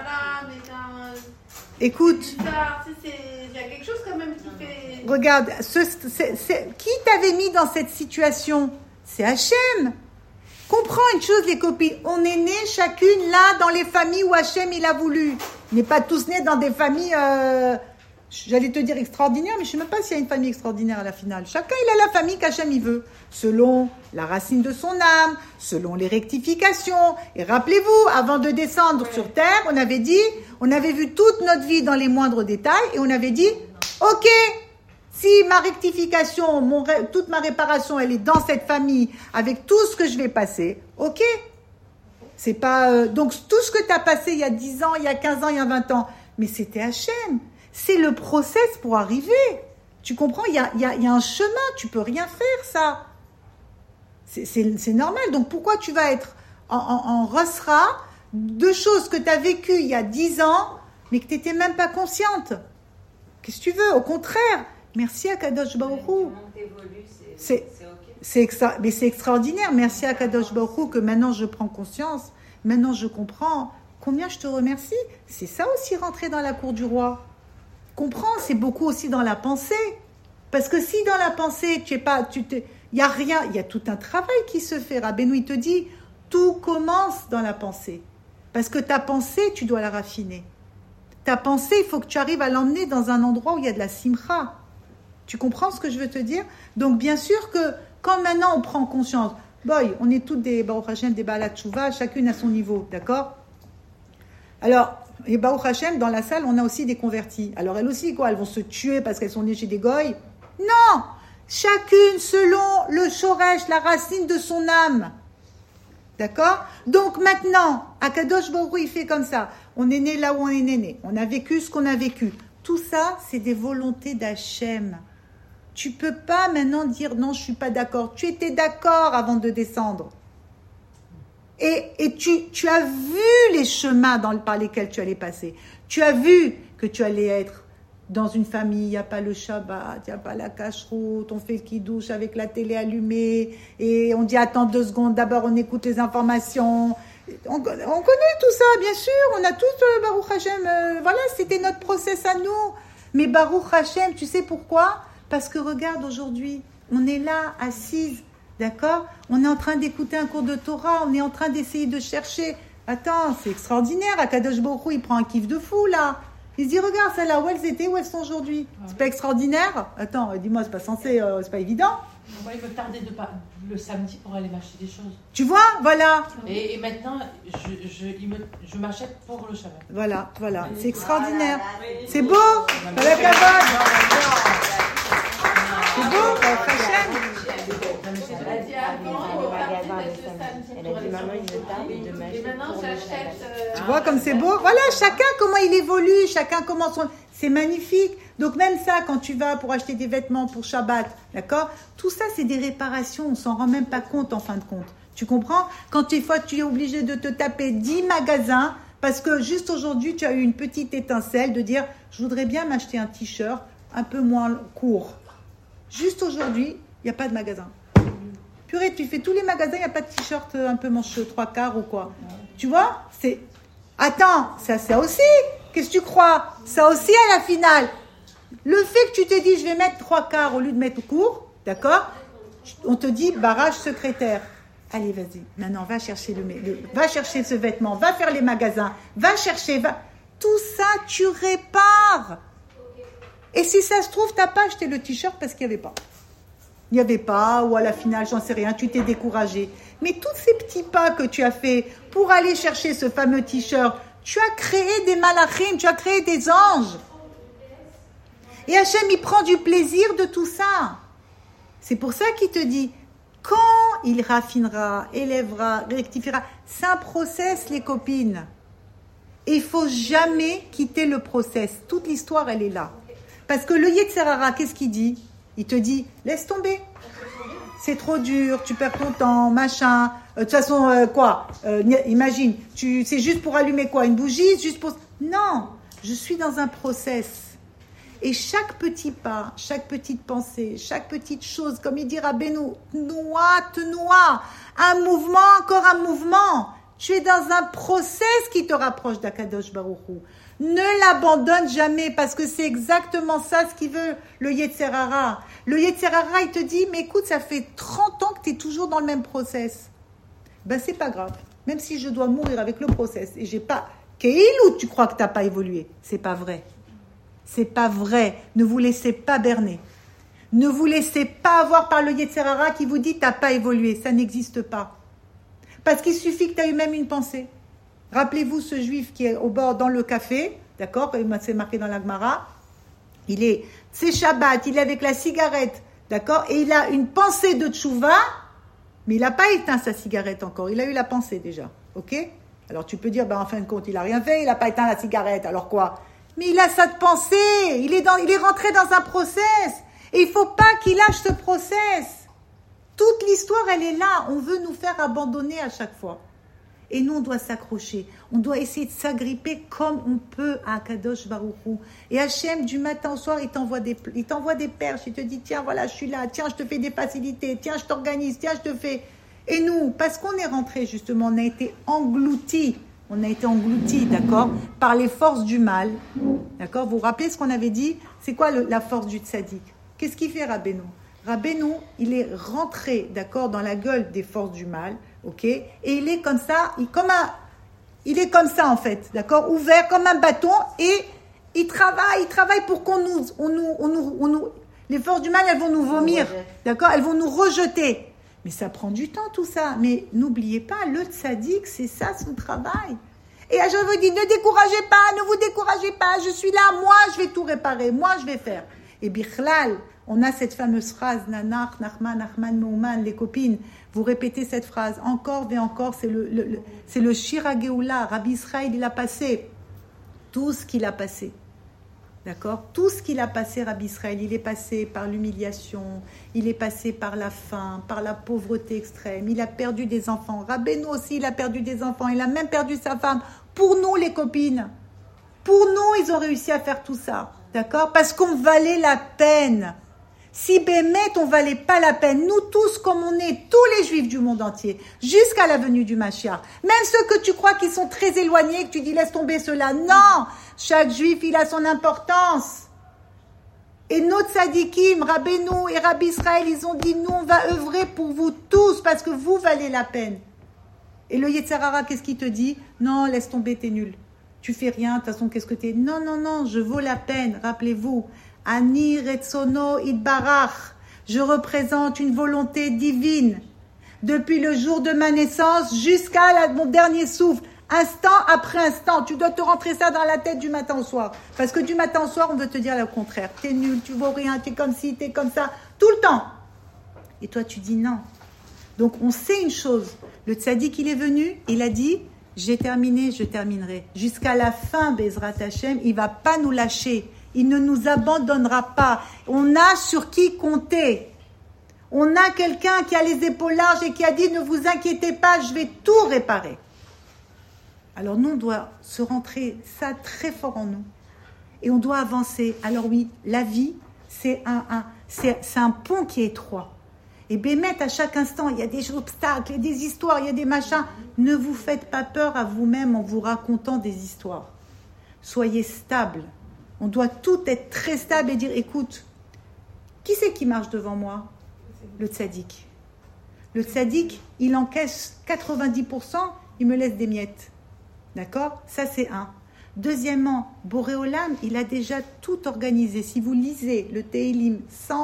Écoute. Il y a quelque chose quand même qui fait. Regarde, qui t'avait mis dans cette situation? C'est Hachem. Comprends une chose, les copines. On est nés chacune là dans les familles où Hachem il a voulu. On n'est pas tous nés dans des familles, j'allais te dire extraordinaire, mais je ne sais même pas s'il y a une famille extraordinaire à la finale. Chacun, il a la famille qu'Hachem il veut, selon la racine de son âme, selon les rectifications. Et rappelez-vous, avant de descendre sur terre, on avait vu toute notre vie dans les moindres détails, et on avait dit, ok, si ma rectification, toute ma réparation, elle est dans cette famille, avec tout ce que je vais passer, ok. C'est pas donc tout ce que tu as passé il y a 10 ans, il y a 15 ans, il y a 20 ans, mais c'était Hachem. C'est le process pour arriver. Tu comprends, il y a un chemin, tu peux rien faire ça. C'est normal. Donc pourquoi tu vas être en Rosra de choses que tu as vécues il y a 10 ans, mais que tu n'étais même pas consciente? Qu'est-ce que tu veux? Au contraire, merci à Kadosh Baruch Hu. C'est extraordinaire. Merci à Kadosh Baruch Hu que maintenant je prends conscience, maintenant je comprends. Combien je te remercie. C'est ça aussi rentrer dans la cour du roi. Comprends, c'est beaucoup aussi dans la pensée. Parce que si dans la pensée, il n'y a rien, il y a tout un travail qui se fait. Rabbeinu, il te dit, tout commence dans la pensée. Parce que ta pensée, tu dois la raffiner. Ta pensée, il faut que tu arrives à l'emmener dans un endroit où il y a de la simcha. Tu comprends ce que je veux te dire? Donc bien sûr que quand maintenant on prend conscience, boy, on est toutes des Baruch Hashem, des Baalat Tshuva, chacune à son niveau, d'accord? Alors, et Baruch Hashem, dans la salle, on a aussi des convertis. Alors elles aussi, quoi, elles vont se tuer parce qu'elles sont nées chez des goy? Non! Chacune selon le shoresh, la racine de son âme. D'accord? Donc maintenant, Akadosh Baruch Hu, il fait comme ça. On est né là où on est né. On a vécu ce qu'on a vécu. Tout ça, c'est des volontés d'Hachem. Tu peux pas maintenant dire non, je suis pas d'accord. Tu étais d'accord avant de descendre. Et tu as vu les chemins par lesquels tu allais passer. Tu as vu que tu allais être dans une famille, il n'y a pas le Shabbat, il n'y a pas la cache-route, on fait le kidouche avec la télé allumée, et on dit attends 2 secondes, d'abord on écoute les informations. On connaît tout ça, bien sûr, on a tous Baruch Hashem, voilà, c'était notre process à nous. Mais Baruch Hashem, tu sais pourquoi? Parce que regarde aujourd'hui, on est là, assises, d'accord? On est en train d'écouter un cours de Torah, on est en train d'essayer de chercher. Attends, c'est extraordinaire, Akadosh Baruch Hu, il prend un kiff de fou là. Il se dit, regarde, celles-là, où elles étaient, où elles sont aujourd'hui. C'est pas extraordinaire? Attends, dis-moi, c'est pas censé, c'est pas évident. Moi, il me tardait le samedi pour aller m'acheter des choses. Tu vois, voilà. Et maintenant, je m'achète pour le Shabbat. Voilà, c'est extraordinaire. C'est beau. Avec la vague. C'est beau, Elle a dit maman, il me tarde de m'acheter. Et maintenant, j'achète. Tu vois comme c'est beau? Voilà, chacun comment il évolue, chacun comment son... C'est magnifique. Donc même ça, quand tu vas pour acheter des vêtements pour Shabbat, d'accord? Tout ça, c'est des réparations, on s'en rend même pas compte en fin de compte. Tu comprends? Quand des fois, tu es obligé de te taper 10 magasins, parce que juste aujourd'hui, tu as eu une petite étincelle de dire, je voudrais bien m'acheter un t-shirt un peu moins court. Juste aujourd'hui, il n'y a pas de magasin. Purée, tu fais tous les magasins, il n'y a pas de t-shirt un peu manche 3/4 ou quoi. Tu vois? C'est... Attends, ça aussi, qu'est-ce que tu crois? Ça aussi à la finale. Le fait que tu t'es dit, je vais mettre 3/4 au lieu de mettre court, d'accord? On te dit, barrage secrétaire. Allez, vas-y, maintenant, va chercher va chercher ce vêtement, va faire les magasins, va chercher, tout ça, tu répares. Et si ça se trouve, tu n'as pas acheté le t-shirt parce qu'il n'y avait pas. Il n'y avait pas, ou à la finale, j'en sais rien, tu t'es découragé. Mais tous ces petits pas que tu as fait pour aller chercher ce fameux t-shirt, tu as créé des malachim, tu as créé des anges. Et Hachem, il prend du plaisir de tout ça. C'est pour ça qu'il te dit, quand il raffinera, élèvera, rectifiera, c'est un process, les copines. Et il ne faut jamais quitter le process. Toute l'histoire, elle est là. Parce que le Yetzer Hara, qu'est-ce qu'il dit? Il te dit, laisse tomber. C'est trop dur, tu perds ton temps, machin. De toute façon, imagine, c'est juste pour allumer quoi? Une bougie? Juste pour... Non, je suis dans un process. Et chaque petit pas, chaque petite pensée, chaque petite chose, comme il dit Rabbeinu, te noie. Un mouvement, encore un mouvement. Tu es dans un process qui te rapproche d'Akadosh Baruch Hu. Ne l'abandonne jamais, parce que c'est exactement ça ce qu'il veut, le Yetzer Hara. Le Yetzer Hara, il te dit, mais écoute, ça fait 30 ans que tu es toujours dans le même process. Ben, c'est pas grave. Même si je dois mourir avec le process, et j'ai pas... Keil, ou tu crois que tu n'as pas évolué? C'est pas vrai. C'est pas vrai. Ne vous laissez pas berner. Ne vous laissez pas avoir par le Yetzer Hara qui vous dit « t'as pas évolué ». Ça n'existe pas. Parce qu'il suffit que tu aies eu même une pensée. Rappelez-vous ce juif qui est au bord dans le café, d'accord, c'est marqué dans la Gemara. C'est Shabbat, il est avec la cigarette, d'accord, et il a une pensée de tchouva, mais il n'a pas éteint sa cigarette encore. Il a eu la pensée déjà, ok? Alors tu peux dire, en fin de compte, il n'a rien fait, il n'a pas éteint la cigarette, alors quoi? Mais il a cette pensée, il est rentré dans un process, et il ne faut pas qu'il lâche ce process. Toute l'histoire, elle est là. On veut nous faire abandonner à chaque fois. Et nous, on doit s'accrocher. On doit essayer de s'agripper comme on peut à Kadosh Baruch Hu. Et Hachem, du matin au soir, il t'envoie des perches. Il te dit, tiens, voilà, je suis là. Tiens, je te fais des facilités. Tiens, je t'organise. Tiens, je te fais. Et nous, parce qu'on est rentré, justement, on a été engloutis. D'accord, par les forces du mal. D'accord, vous vous rappelez ce qu'on avait dit? C'est quoi la force du tzaddik? Qu'est-ce qu'il fait, Rabbeinu? Rabbeinu, il est rentré, d'accord, dans la gueule des forces du mal, ok, et il est comme ça, il est comme ça en fait, d'accord, ouvert comme un bâton, et il travaille pour qu'on nous, les forces du mal, elles vont nous vomir, d'accord, elles vont nous rejeter, mais ça prend du temps tout ça, mais n'oubliez pas, le tzaddik, c'est ça son travail. Et je vous dis, ne découragez pas, ne vous découragez pas, je suis là, moi je vais tout réparer, moi je vais faire. Et Bichlal, on a cette fameuse phrase, Nanach, Nachman, Nachman, Mouman, les copines, vous répétez cette phrase encore et encore, c'est le Shir HaGeoula. Rabbi Israël, il a passé tout ce qu'il a passé. D'accord? Tout ce qu'il a passé, Rabbi Israël, il est passé par l'humiliation, il est passé par la faim, par la pauvreté extrême, il a perdu des enfants. Rabbeinu aussi, il a perdu des enfants, il a même perdu sa femme. Pour nous, les copines, pour nous, ils ont réussi à faire tout ça. D'accord? Parce qu'on valait la peine. Si Bémet, on valait pas la peine, nous tous comme on est, tous les juifs du monde entier, jusqu'à la venue du Mashiach, même ceux que tu crois qui sont très éloignés, que tu dis laisse tomber ceux-là, non, chaque juif il a son importance. Et notre tzadikim, Rabbeinu et Rabbi Israël, ils ont dit nous on va œuvrer pour vous tous parce que vous valez la peine. Et le Yetzer Hara, qu'est-ce qu'il te dit? Non, laisse tomber, t'es nul. Tu fais rien, de toute façon, qu'est-ce que t'es? Non, je vaux la peine, rappelez-vous. Ani Retsono Idbarach. Je représente une volonté divine. Depuis le jour de ma naissance jusqu'à mon dernier souffle. Instant après instant. Tu dois te rentrer ça dans la tête du matin au soir. Parce que du matin au soir, on veut te dire le contraire. T'es nul, tu vaux rien, t'es comme ci, t'es comme ça. Tout le temps. Et toi, tu dis non. Donc, on sait une chose. Le tzaddik, il est venu, il a dit, j'ai terminé, je terminerai. Jusqu'à la fin, Bezrat Hashem, il ne va pas nous lâcher. Il ne nous abandonnera pas. On a sur qui compter. On a quelqu'un qui a les épaules larges et qui a dit, ne vous inquiétez pas, je vais tout réparer. Alors nous, on doit se rentrer ça très fort en nous. Et on doit avancer. Alors oui, la vie, c'est un pont qui est étroit. Et Bémet, à chaque instant, il y a des obstacles, il y a des histoires, il y a des machins. Ne vous faites pas peur à vous-même en vous racontant des histoires. Soyez stable. On doit tout être très stable et dire, écoute, qui c'est qui marche devant moi? Le tzaddik. Le tzaddik, il encaisse 90%, il me laisse des miettes. D'accord? Ça, c'est un. Deuxièmement, Boré Olam, il a déjà tout organisé. Si vous lisez le Tehillim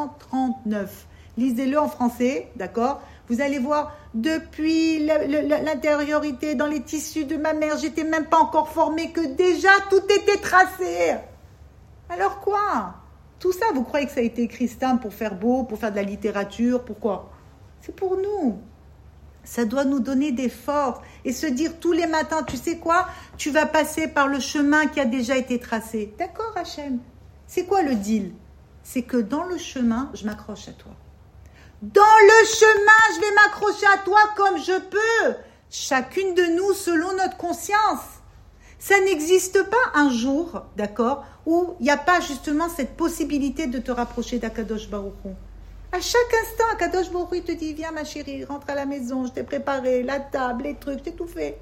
139, lisez-le en français, d'accord? Vous allez voir, depuis l'intériorité, dans les tissus de ma mère, j'étais même pas encore formée, que déjà tout était tracé. Alors quoi? Tout ça, vous croyez que ça a été écrit Stam pour faire beau, pour faire de la littérature, pourquoi? C'est pour nous. Ça doit nous donner des forces et se dire tous les matins, tu sais quoi? Tu vas passer par le chemin qui a déjà été tracé. D'accord, Hachem? C'est quoi le deal? C'est que dans le chemin, je m'accroche à toi. Dans le chemin, je vais m'accrocher à toi comme je peux. Chacune de nous, selon notre conscience. Ça n'existe pas un jour, d'accord, où il n'y a pas justement cette possibilité de te rapprocher d'Akadosh Baruch Hu. À chaque instant, Akadosh Baruch Hu, il te dit, viens ma chérie, rentre à la maison, je t'ai préparé la table, les trucs, j'ai tout fait.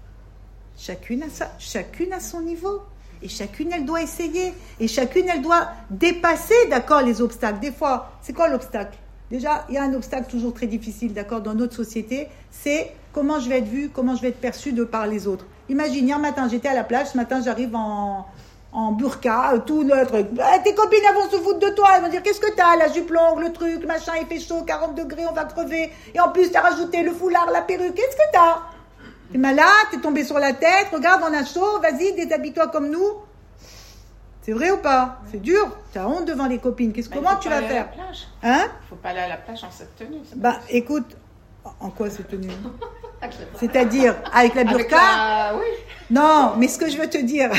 Chacune a son niveau. Et chacune, elle doit essayer. Et chacune, elle doit dépasser, d'accord, les obstacles. Des fois, c'est quoi l'obstacle? Déjà, il y a un obstacle toujours très difficile, d'accord, dans notre société, c'est comment je vais être vue, comment je vais être perçue de par les autres. Imagine, hier matin, j'étais à la plage, ce matin, j'arrive en en burqa, tout le truc. Tes copines, elles vont se foutre de toi. Elles vont dire, qu'est-ce que t'as? La jupe longue, le truc, machin, il fait chaud, 40 degrés, on va crever. Et en plus, t'as rajouté le foulard, la perruque. Qu'est-ce que t'as? T'es malade, t'es tombé sur la tête. Regarde, on a chaud. Vas-y, déshabille-toi comme nous. C'est vrai ou pas? C'est dur. T'as honte devant les copines. Comment tu vas faire? Hein? Il faut pas aller à la plage en cette tenue. Bah, écoute, en quoi cette tenue? C'est-à-dire, avec la burqa? Oui. Non, mais ce que je veux te dire...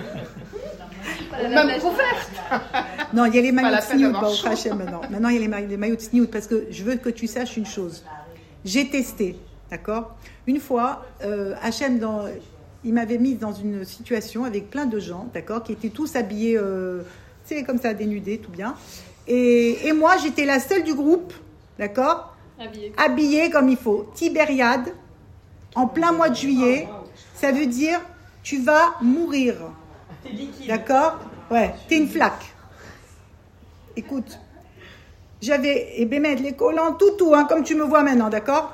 Même couverte. Non, il y a les maillots de sniout, pas au Hachem maintenant. Maintenant, il y a les maillots de sniout, parce que je veux que tu saches une chose. J'ai testé, d'accord? Une fois, Hachem, il m'avait mise dans une situation avec plein de gens, d'accord, qui étaient tous habillés, tu sais, comme ça, dénudés, tout bien. Et moi, j'étais la seule du groupe, d'accord, habillée comme il faut. Tibériade, en plein mois de juillet, ça veut dire tu vas mourir. T'es liquide. D'accord? Ouais, t'es une flaque. Écoute, j'avais, et Bémed, les collants, tout, hein, comme tu me vois maintenant, d'accord?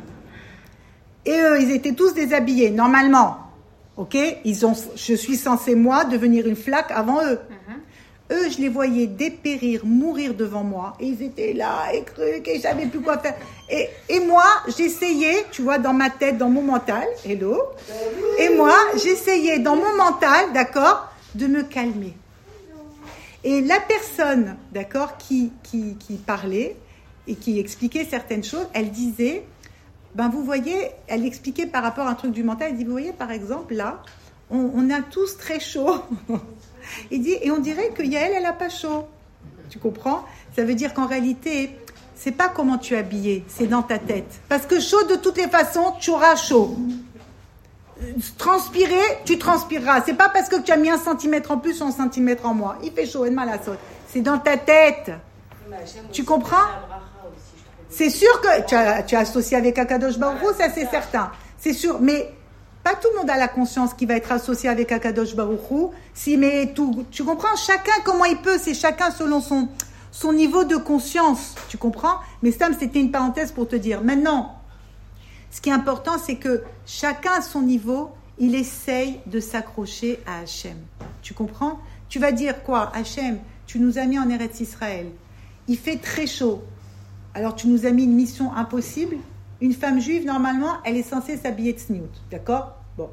Et eux, ils étaient tous déshabillés, normalement. Ok? Je suis censée, moi, devenir une flaque avant eux. Eux, je les voyais dépérir, mourir devant moi. Et ils étaient là, et trucs, et je savais plus quoi faire. Et moi, j'essayais, tu vois, dans ma tête, dans mon mental, hello. Et moi, j'essayais, dans mon mental, d'accord, de me calmer. Et la personne, d'accord, qui parlait et qui expliquait certaines choses, elle disait, ben vous voyez, elle expliquait par rapport à un truc du mental, elle dit, vous voyez, par exemple, là, on a tous très chaud. Il dit, et on dirait que Yael, elle n'a pas chaud. Tu comprends? Ça veut dire qu'en réalité, c'est pas comment tu es habillé, c'est dans ta tête. Parce que chaud, de toutes les façons, tu auras chaud. Transpirer, tu transpireras. C'est pas parce que tu as mis 1 centimètre en plus ou 1 centimètre en moins. Il fait chaud, elle m'a la sauce. C'est dans ta tête. Tu comprends? C'est sûr que tu as associé avec Akadosh Baruch Hu, ça c'est certain. C'est sûr, mais pas tout le monde a la conscience qui va être associé avec Akadosh Baruch Hu. Si, mais tout, tu comprends? Chacun comment il peut, c'est chacun selon son niveau de conscience. Tu comprends? Mais Sam, c'était une parenthèse pour te dire. Maintenant, ce qui est important, c'est que chacun à son niveau, il essaye de s'accrocher à Hachem. Tu comprends? Tu vas dire quoi? Hachem, tu nous as mis en Eretz Israël. Il fait très chaud. Alors tu nous as mis une mission impossible. Une femme juive, normalement, elle est censée s'habiller de sniout. D'accord? Bon.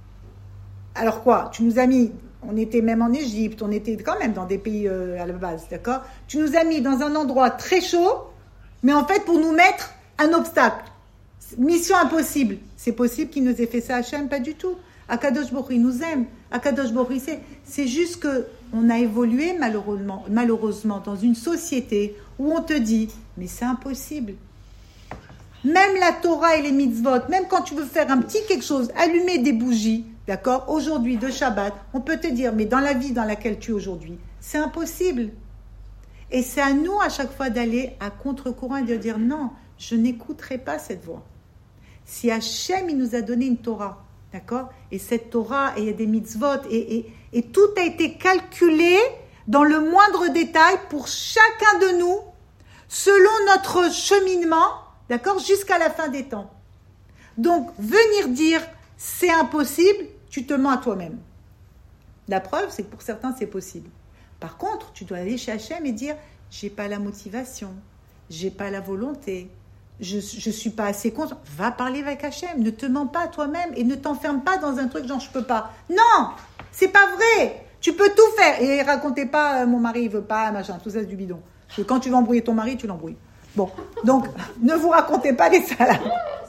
Alors quoi? Tu nous as mis, on était même en Égypte, on était quand même dans des pays à la base, d'accord? Tu nous as mis dans un endroit très chaud, mais en fait pour nous mettre un obstacle. Mission impossible. C'est possible qu'il nous ait fait ça à Hachem? Pas du tout. Akadosh Baruch Hu, il nous aime. Akadosh Baruch Hu, c'est juste qu'on a évolué malheureusement dans une société où on te dit, mais c'est impossible. Même la Torah et les mitzvot, même quand tu veux faire un petit quelque chose, allumer des bougies, d'accord, aujourd'hui de Shabbat, on peut te dire, mais dans la vie dans laquelle tu es aujourd'hui, c'est impossible. Et c'est à nous à chaque fois d'aller à contre-courant et de dire, non, je n'écouterai pas cette voix. Si Hachem, il nous a donné une Torah, d'accord, et cette Torah, et il y a des mitzvot, et tout a été calculé dans le moindre détail pour chacun de nous, selon notre cheminement, d'accord, jusqu'à la fin des temps. Donc, venir dire c'est impossible, tu te mens à toi-même. La preuve, c'est que pour certains, c'est possible. Par contre, tu dois aller chez Hachem et dire j'ai pas la motivation, j'ai pas la volonté, je suis pas assez conscient. Va parler avec Hachem, ne te mens pas à toi-même et ne t'enferme pas dans un truc genre je peux pas. Non, c'est pas vrai. Tu peux tout faire. Et racontez pas mon mari il veut pas, machin, tout ça c'est du bidon. Parce que quand tu vas embrouiller ton mari, tu l'embrouilles. Bon, donc, ne vous racontez pas des salades.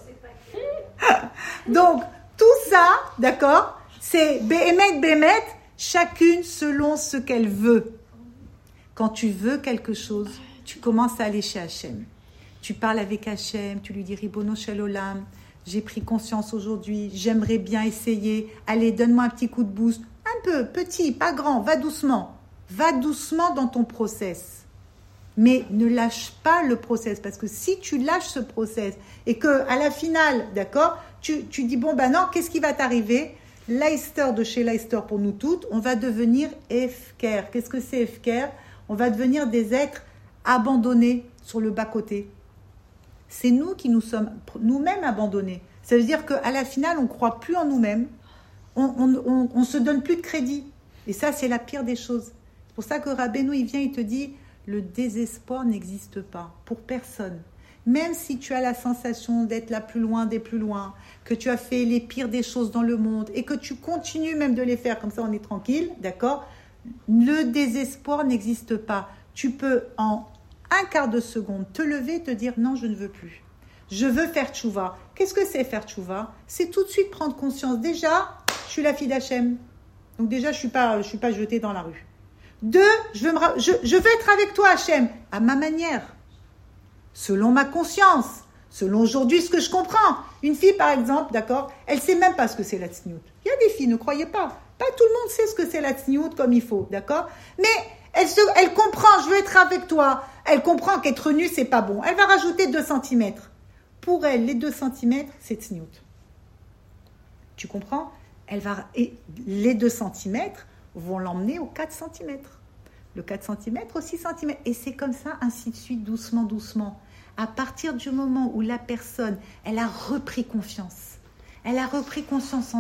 Donc, tout ça, d'accord, c'est Béhémet, chacune selon ce qu'elle veut. Quand tu veux quelque chose, tu commences à aller chez Hachem. Tu parles avec Hachem, tu lui dis Ribono Shel Olam, j'ai pris conscience aujourd'hui, j'aimerais bien essayer. Allez, donne-moi un petit coup de boost. Un peu, petit, pas grand, va doucement. Va doucement dans ton process. Mais ne lâche pas le process, parce que si tu lâches ce process et que à la finale, d'accord, tu dis bon ben non, qu'est-ce qui va t'arriver? Leicester de chez Leicester pour nous toutes, on va devenir Efker. Qu'est-ce que c'est Efker? On va devenir des êtres abandonnés sur le bas-côté. C'est nous qui nous sommes nous-mêmes abandonnés. Ça veut dire qu'à la finale, on ne croit plus en nous-mêmes, on se donne plus de crédit. Et ça, c'est la pire des choses. C'est pour ça que Rabbeinu, il vient, il te dit, le désespoir n'existe pas pour personne. Même si tu as la sensation d'être la plus loin des plus loin, que tu as fait les pires des choses dans le monde et que tu continues même de les faire, comme ça on est tranquille, d'accord? Le désespoir n'existe pas. Tu peux en un quart de seconde te lever et te dire non, je ne veux plus. Je veux faire tchouva. Qu'est-ce que c'est faire tchouva? C'est tout de suite prendre conscience. Déjà, je suis la fille d'Hachem. Donc déjà, je suis pas jetée dans la rue. 2, je veux être avec toi, Hachem, à ma manière. Selon ma conscience, selon aujourd'hui ce que je comprends. Une fille, par exemple, d'accord, elle ne sait même pas ce que c'est la tsniout. Il y a des filles, ne croyez pas. Pas tout le monde sait ce que c'est la tsniout comme il faut, d'accord? Mais elle comprend, je veux être avec toi. Elle comprend qu'être nue, c'est pas bon. Elle va rajouter 2 cm. Pour elle, les 2 cm, c'est tsniout. Tu comprends? Et les 2 cm vont l'emmener aux 4 cm. Le 4 cm au 6 cm. Et c'est comme ça, ainsi de suite, doucement, doucement. À partir du moment où la personne, elle a repris confiance. Elle a repris confiance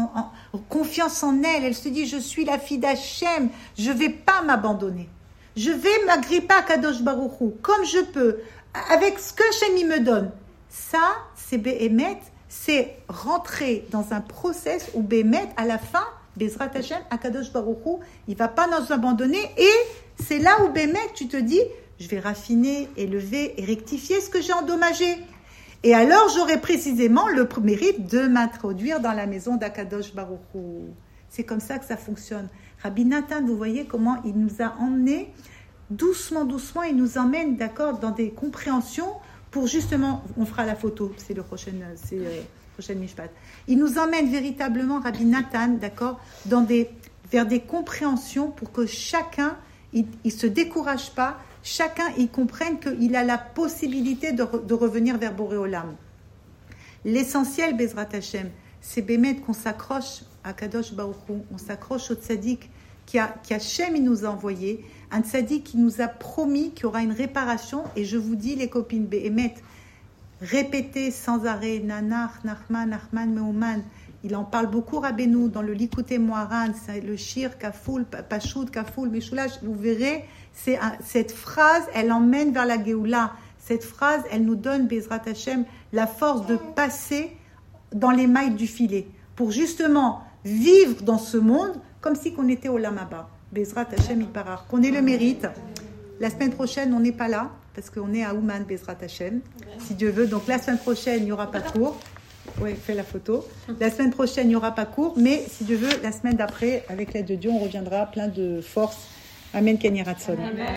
en elle. Elle se dit, je suis la fille d'Hachem. Je ne vais pas m'abandonner. Je vais m'agripper à Kadosh Baruch Hu, comme je peux, avec ce que Hachem me donne. Ça, c'est Béhémet, c'est rentrer dans un process où Béhémet, à la fin, Bezrat Hachem, Akadosh Baruch Hu, il ne va pas nous abandonner. Et c'est là où Béhémet, tu te dis, je vais raffiner, élever et rectifier ce que j'ai endommagé. Et alors, j'aurai précisément le mérite de m'introduire dans la maison d'Akadosh Baruch Hu. C'est comme ça que ça fonctionne. Rabbi Nathan, vous voyez comment il nous a emmenés doucement, doucement, il nous emmène, d'accord, dans des compréhensions pour justement, on fera la photo, c'est le prochain Mishpat. Il nous emmène véritablement, Rabbi Nathan, d'accord, vers des compréhensions pour que chacun, il se décourage pas, chacun, il comprenne qu'il a la possibilité de revenir vers Boré Olam. L'essentiel, Bezrat Hashem, c'est Bémet qu'on s'accroche à Kadosh Baruch Hu, on s'accroche au tzaddik qu'Hachem il nous a envoyé, un tzaddik qui nous a promis qu'il y aura une réparation. Et je vous dis, les copines, Bémet, répétez sans arrêt, Nanach, Nachman, Nachman, Meuman. Il en parle beaucoup, Rabbeinu, dans le Likutei Moharan, c'est le Shir, Kafoul, Pachout, Kafoul, Meshulash. Vous verrez, cette phrase, elle emmène vers la Géoula. Cette phrase, elle nous donne, Bezrat Hashem, la force de passer dans les mailles du filet, pour justement vivre dans ce monde comme si qu'on était au Lamaba. Bezrat Hashem Iparar. Qu'on ait le mérite. La semaine prochaine, on n'est pas là, parce qu'on est à Ouman, Bezrat Hashem, si Dieu veut. Donc la semaine prochaine, il n'y aura pas cours. Oui, fais la photo. La semaine prochaine, il n'y aura pas cours, mais si Dieu veut, la semaine d'après, avec l'aide de Dieu, on reviendra plein de force. Amen, Ken Yiratzon.